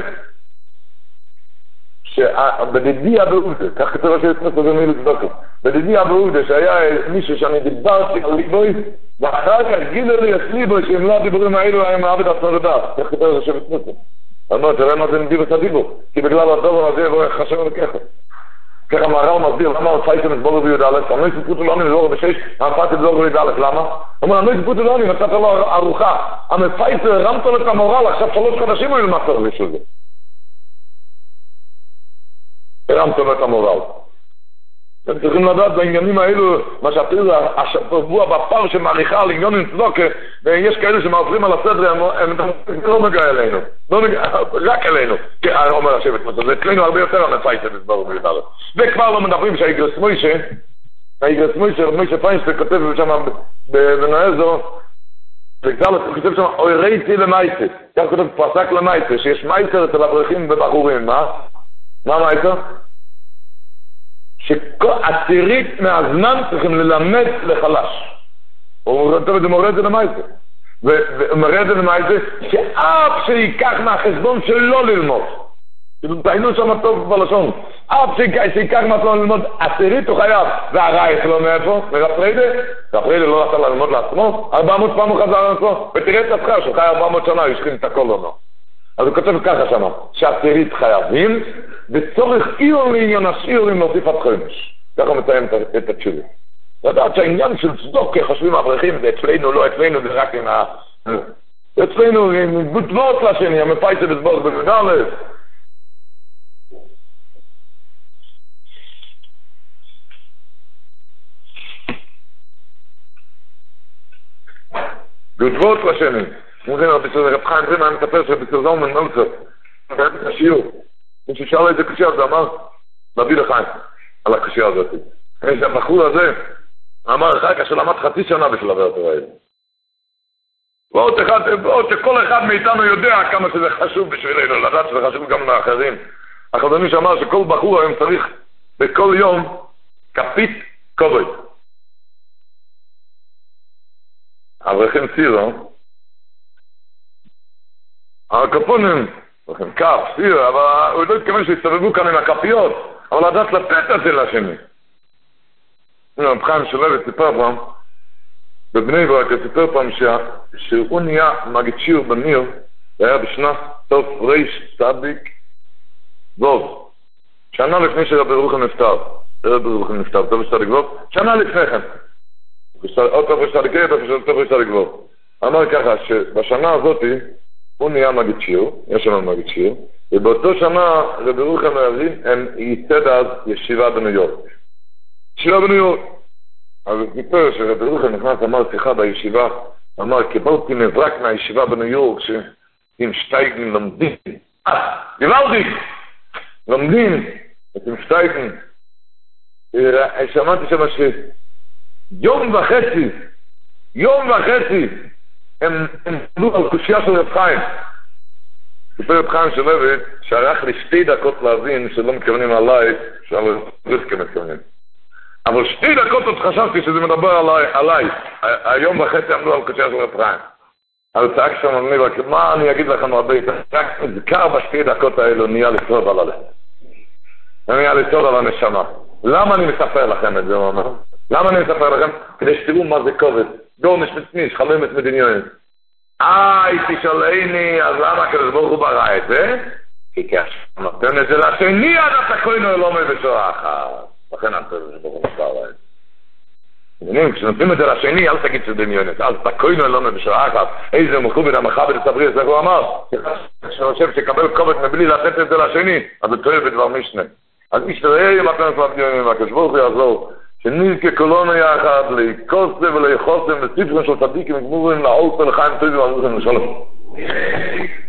שבדידי הבעודה, כך כתוב ראשי את נפסו גמיל לצדוקו, בדידי הבעודה שהיה מישהו שאני דיברתי על ליבוי, ואחר כך גילה לי את ליבוי שאם לא הדיבורים האלו היה מעבד עצמו לדעת, כך כתוב ראשי את נפסו. אמרו, תראה מה זה נדיב את הדיבור, כי בגלל הדבר הזה יבוא חשב על ככה. ככה מהר"ל מסביר, למה הפייסם את בורו בי"א, אני ספוטו לא אני לזורו בשש, המפייסם את בורו בי"א, למה? אמרו, אני ספוטו לא אני, נתת לו ארוחה, המפייסם הרמת לו את המורל, עכשיו שלוש חודשים הוא ילמד לו בשביל זה. הרמת לו את המורל. אתם צריכים לדעת בעניינים האלו, מה שאפילו השבוע בפר שמעריכה על עניונים צדוקה, ויש כאלה שמעברים על הסדר, הם לא נגע אלינו, רק אלינו, כי אומר השבט, זה אצלנו הרבה יותר המפייסם הסברו בי"א. וכבר לא מדברים שהאיגרס מוישה, האיגרס מוישה, מוישה פיינשטיין כותב שם בנועזו, הוא כותב שם, אוירייסי למייסה, כך כותב פרסק למייסה, שיש מייסר אצל אברכים ובחורים, מה? מה מייסר? שעשירית מהזמן צריכים ללמד לחלש. הוא מורה את זה למייסה. והוא מראה את זה למייסה, שאף שיקח מהחשבון שלא ללמוד. תהיינו שם טוב בלשון. אף שיקח מהחשבון ללמוד, עשירית הוא חייב. והרעי שלו מאיפה? מרפרידה? רפרידה לא נתן ללמוד לעצמו. ארבע מאות פעם הוא חזר לעצמו. ותראה את עצמך, שהוא חי ארבע מאות שנה, ישכין את הכל לא. אז הוא כותב ככה שם, שעשירית חייבים, בצורך עיר לעניין השיעורים להוסיף עד חמש. ככה מתאם את התשובה. לדעת שהעניין של צדוק, חושבים אברכים, ואצלנו לא, אצלנו זה רק עם ה... אצלנו עם בוטבות לשני, המפייסה בסבור בגדל. בוטבות לשני. מוזים הרביסור, רב חיים זימן מטפל של ביסור זלמן מלצר. זה היה בשיעור. מישהו שאל איזה קשה, זה אמר, להביא לחיים על הקשייה הזאת. איזה הבחור הזה אמר אחר כך שלמד חצי שנה בשביל עבר התורה האלה. ועוד אחד, ועוד שכל אחד מאיתנו יודע כמה שזה חשוב בשבילנו, לדעת שזה חשוב גם לאחרים. החזוני שאמר שכל בחור היום צריך בכל יום כפית כובד. אברכים צירו, הקפונים, אברכים כף, צירו, אבל הוא לא התכוון שיסתובבו כאן עם הכפיות, אבל לדעת לתת את זה לשני. הנה, מבחיים שלבת סיפר פעם, בבני ברק סיפר פעם שהוא נהיה מגיד שיר בניר, זה היה בשנת סוף ריש צדיק ווב, שנה לפני שרבי רוחם נפטר, רבי רוחם נפטר, טוב שצדיק ווב, שנה לפני כן, עוד טוב שצדיק ווב, טוב שצדיק ווב. אמר ככה, שבשנה הזאת הוא נהיה מגיד שיר, יש לנו מגיד שיר, ובאותו שנה רבי רוחם הם ייסד אז ישיבה בניו יורק. ישיבה בניו יורק. אז הוא סיפר שרבי רוחם נכנס, אמר שיחה בישיבה, אמר, קיבלתי מברק מהישיבה בניו יורק, שעם שטייגן לומדים, אה, דיברתי, לומדים, עם שטייגן, שמעתי שמה שיום וחצי, יום וחצי, הם עמדו על קושייה של רב חיים. סיפר רב חיים שלבת, שערך לי שתי דקות להבין שלא מתכוונים עליי, שעל ריחקה מתכוונים. אבל שתי דקות עוד חשבתי שזה מדבר עליי, עליי. היום וחצי עמדו על קושייה של רב חיים. אבל צעק שם על מי, מה אני אגיד לכם הרבה, רק זכר בשתי דקות האלו נהיה לסוד על הלב. נהיה לסוד על הנשמה. למה אני מספר לכם את זה, הוא אומר? למה אני מספר לכם? כדי שתראו מה זה כובד. גורנש מצניש, חלמת מדיניות. אה, תשאלני, אז למה הקדוש ברוך הוא ברא את זה? כי כאשר נותן את זה לשני, עד התקוינו אלומי בשורה אחת. לכן הקדוש ברוך הוא ברא את זה. כשנותנים את זה לשני, אל תגיד שזה דמיונת. אז תקוינו אלומי בשורה אחת. איזה מכובד המחבר לסברי, זה הוא אמר. שחושב שקבל כובד מבלי לתת את זה לשני, אז זה טועה בדבר משנה. אז משתראה עם הפנס מהבדיונים, הקדוש ברוך הוא יעזור. שנזכה כולנו יחד להיקוסם ולהיחוסם וספרים של צדיקים וגמורים לעוף ולחיים טובים ועזורים לשלום.